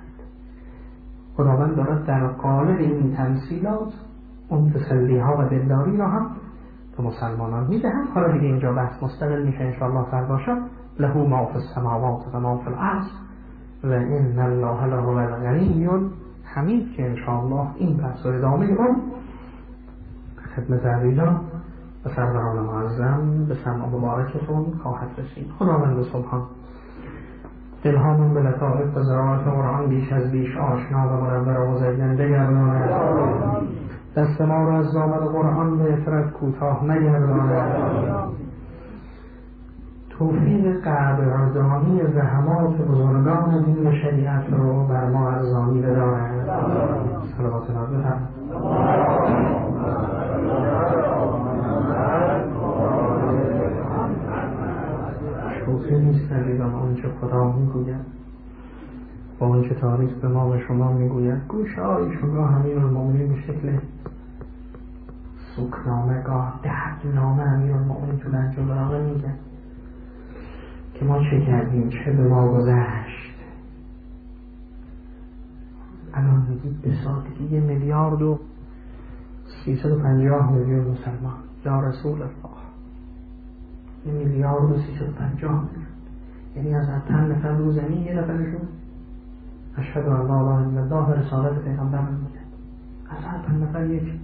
خداوند دارد در قالب این تمثیلات اون تسلی ها و دلداری را هم به مسلمانان میدهند. حالا دیگه اینجا بحث مستقل میشه انشاءالله فردا شب. له ما فی السماوات و ما فی الارض و ان الله لهو الغنی الحمید، که انشاءالله این بحث و ادامه اون خدمت عزیزان و سروران معظم به سمع مبارکتون خواهد رسید. خداوند سبحان دلهامون به لطائف و ذرات قرآن بیش از بیش آشنا و منور و زیننده گرداند. دست ما را از دامن قرآن به اطرت کوتاه نگرداند. توفیق قدردانی زحمات بزرگان دین و شریعت رو بر ما ارزانی بدارد. صلوات الله بفرمایید. شوخی نیست عزیزان آنچه خدا میگوید و آنچه تاریخ به ما و شما میگوید. گوش آیشگاه همین المؤمنین به شکل سوکنامه، گاه دردنامه همین المؤمنین تو نهج البلاغه میگن که ما چه کردیم، چه به ما گذشت. الان میگید به سادگی 1,350,000,000 مسلمان. یا رسول الله، 1,350,000,000، یعنی از 10 نفر رو زمین یه نفرشون اشهد ان لا اله الا الله رسالت پیغمبر میگه. از 10 نفر یکی.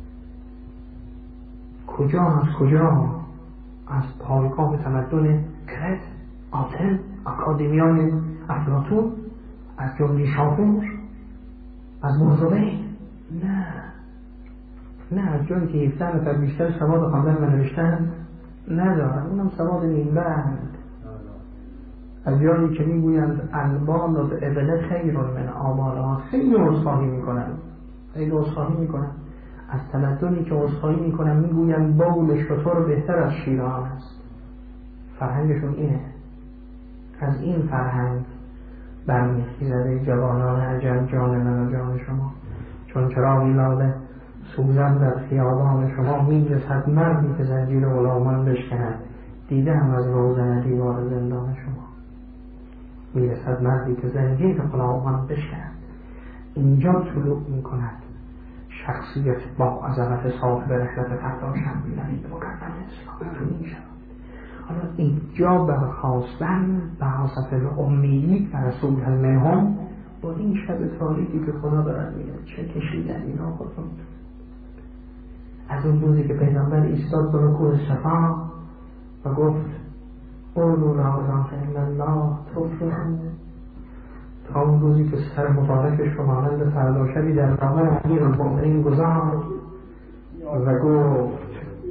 کجا از پایگاه تمدن کرت، آتن، اکادمیان افلاطون، از جمله شاپور، از موزوی، نه از جایی که 17 نفر بیشتر سواد خواندن و نوشتن ندارن، اونم سواد نیمبند. از جایی که میگویند البان و به ابله خیر من آبالها، خیلی عذرخواهی میکنن. از تمدنی که عذرخواهی میکنن میگویند بول شتر بهتر از شیران است. فرهنگشون اینه. از این فرهنگ برمیخیزد جوانان عجم، جان من و جان شما. چون چراغی لاله سوزن در خیابان شما، میرسد مردی که زنجیر غلامان بشکند. دیده هم از روزن دیوار زندان شما. میرسد مردی که زنجیر غلامان بشکند. اینجا طلوع میکند شخصیت با عظمت صاحب رحلت فردا شمعی مکرم اسلام تو این شد. حالا اینجا برخواستن به واسطه امیدی و رسول منهم با این شب تاریکی که خدا دارد میگه چه کشیدن اینا خودتون. از اون روزی که پیغمبر ایستاد بر کوه صفا و گفت قولوا لا اله الا الله تفلحون، تا اون روزی که سر مبارکش رو مانند فرداشبی در دامن امیرالمؤمنین گذاشت و گفت،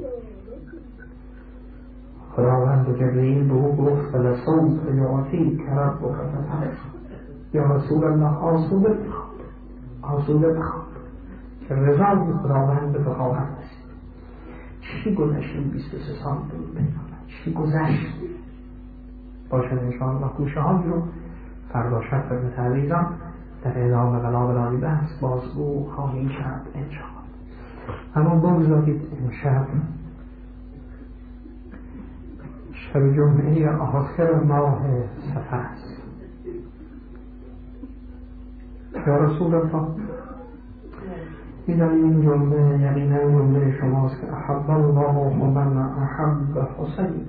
خداوند جبرئیل به او گفت فلسوف یعطیک ربک فترضی، یا رسول الله آسوده بخواب که رضای خداوند به خواهد رسید. چی گذشت این 23 سال بود پیغمبر؟ چی گذشت؟ باشد انشاءالله گوشه هایی رو فردا شب خدمت عزیزان در ادامه قلابلانی بحث بازگو خواهیم کرد انشاءالله. اما بگذارید امشب شب جمعه آخر ماه صفر است. یا رسول الله می‌دانیم این جمله یقینا جمله شماست که احب الله من احب حسین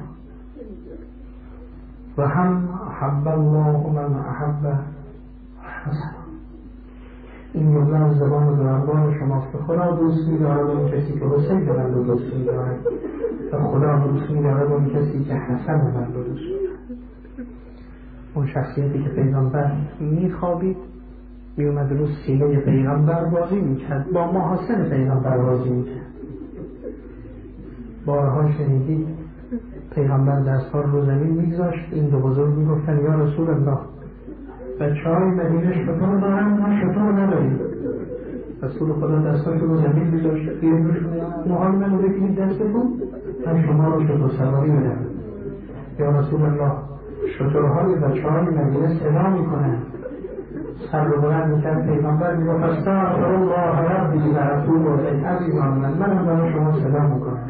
و هم احب الله من احب حسن. این جمله از زبان بزرگوار شماست که خدا دوست می‌دارد اون کسی که حسین من رو دوست می‌دارد و خدا دوست می‌دارد اون کسی که حسن من رو دوست می‌دارد. اون شخصیتی که پیغمبر می‌خوابید میومد رو سینه پیغمبر بازی میکرد، با محاسن پیغمبر بازی میکرد. بارها شنیدید پیغمبر دستها رو زمین میگذاشت، این دو بزرگ میگفتن یا رسول الله بچه‌های مدینه شطور دارن ما شطور نداریم. رسول خدا دستاش رو زمین میگذاشت، محال من رو بکنید دست بود من شما رو شطور سواری بدم. یا رسول الله شطورهای بچه‌های مدینه صدا میکنن، سر رو بلند میکرد پیغمبر میگفت استغفر الله ربی و اتوب الیه. عزیزان من برای شما صدا میکنم.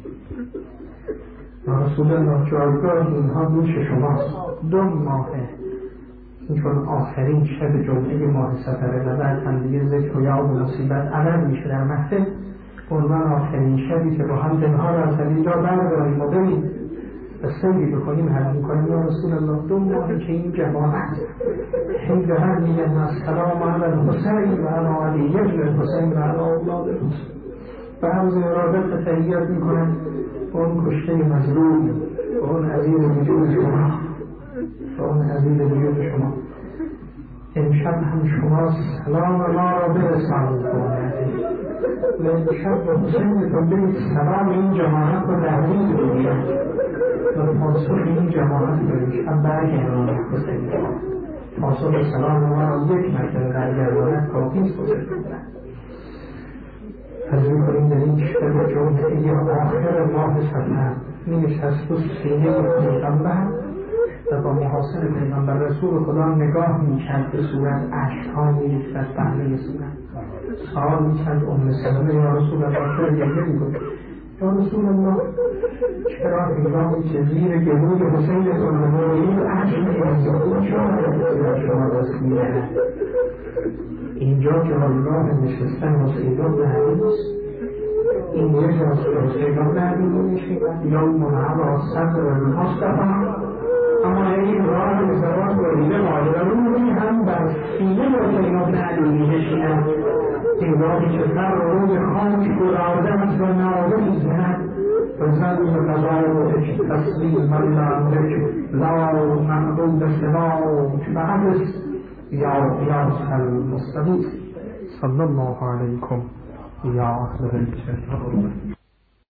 یا رسول الله جایگاه اینها دوش شماست. 2 ماهه این چون آخرین شب جمعه ماه صفره و بعد هم دیگه ذکر و یاد و مصیبت عمل میشه در محفل، عنوان آخرین شبی که با هم دلها رو از اینجا برداریم و بریم و سیری بکنیم حل میکنیم. یا رسول الله 2 ماهی که این جماعت این به هم میگن السلام علی الحسین و علی علی ابن الحسین و علی اولاد الحسین و عرض ارادت تحییت میکنن اون کشته مظلوم، اون عزیز وجود شما، اون عزیز وجود شما. امشب هم شما سلام ما را برسانید و امشب به حسین تو برید سلام این جماعت رو تحویل بدید و پاسخ این جماعت برید شب برگردان حسین پاسخ سلام ما را یک مرتبه برگرداند کافی است. از میکنیم در این شب جمعه آخر ماه صفر می‌نشست و سینه پیغمبر و با محاسن پیغمبر رسول خدا نگاه میکرد به صورت اشک‌ها می‌ریخت از پهلوی صورت. سوال میکرد سلمه یا رسول الله چرا گریه می‌کنی؟ یا رسول الله چرا هنگامی که زیر گلوی حسین این اشک این شما دست می‌دهد؟ اینجا جایگاه نشستن حسین بن علی است. این یه جاست که حسین بن علی می‌نشیند یوم علی صدر المصطفی، اما این راه ازدواج بریده ماجرانی هم بر سینه حسین بن علی می‌نشیند. این راهی که سر روی خاک گراده است و ناله می‌زند و زن و قضای تسلیم من لاملک لا معبود سواک بعدش یا المستقیم. صلی الله علیکم یا اهل بیت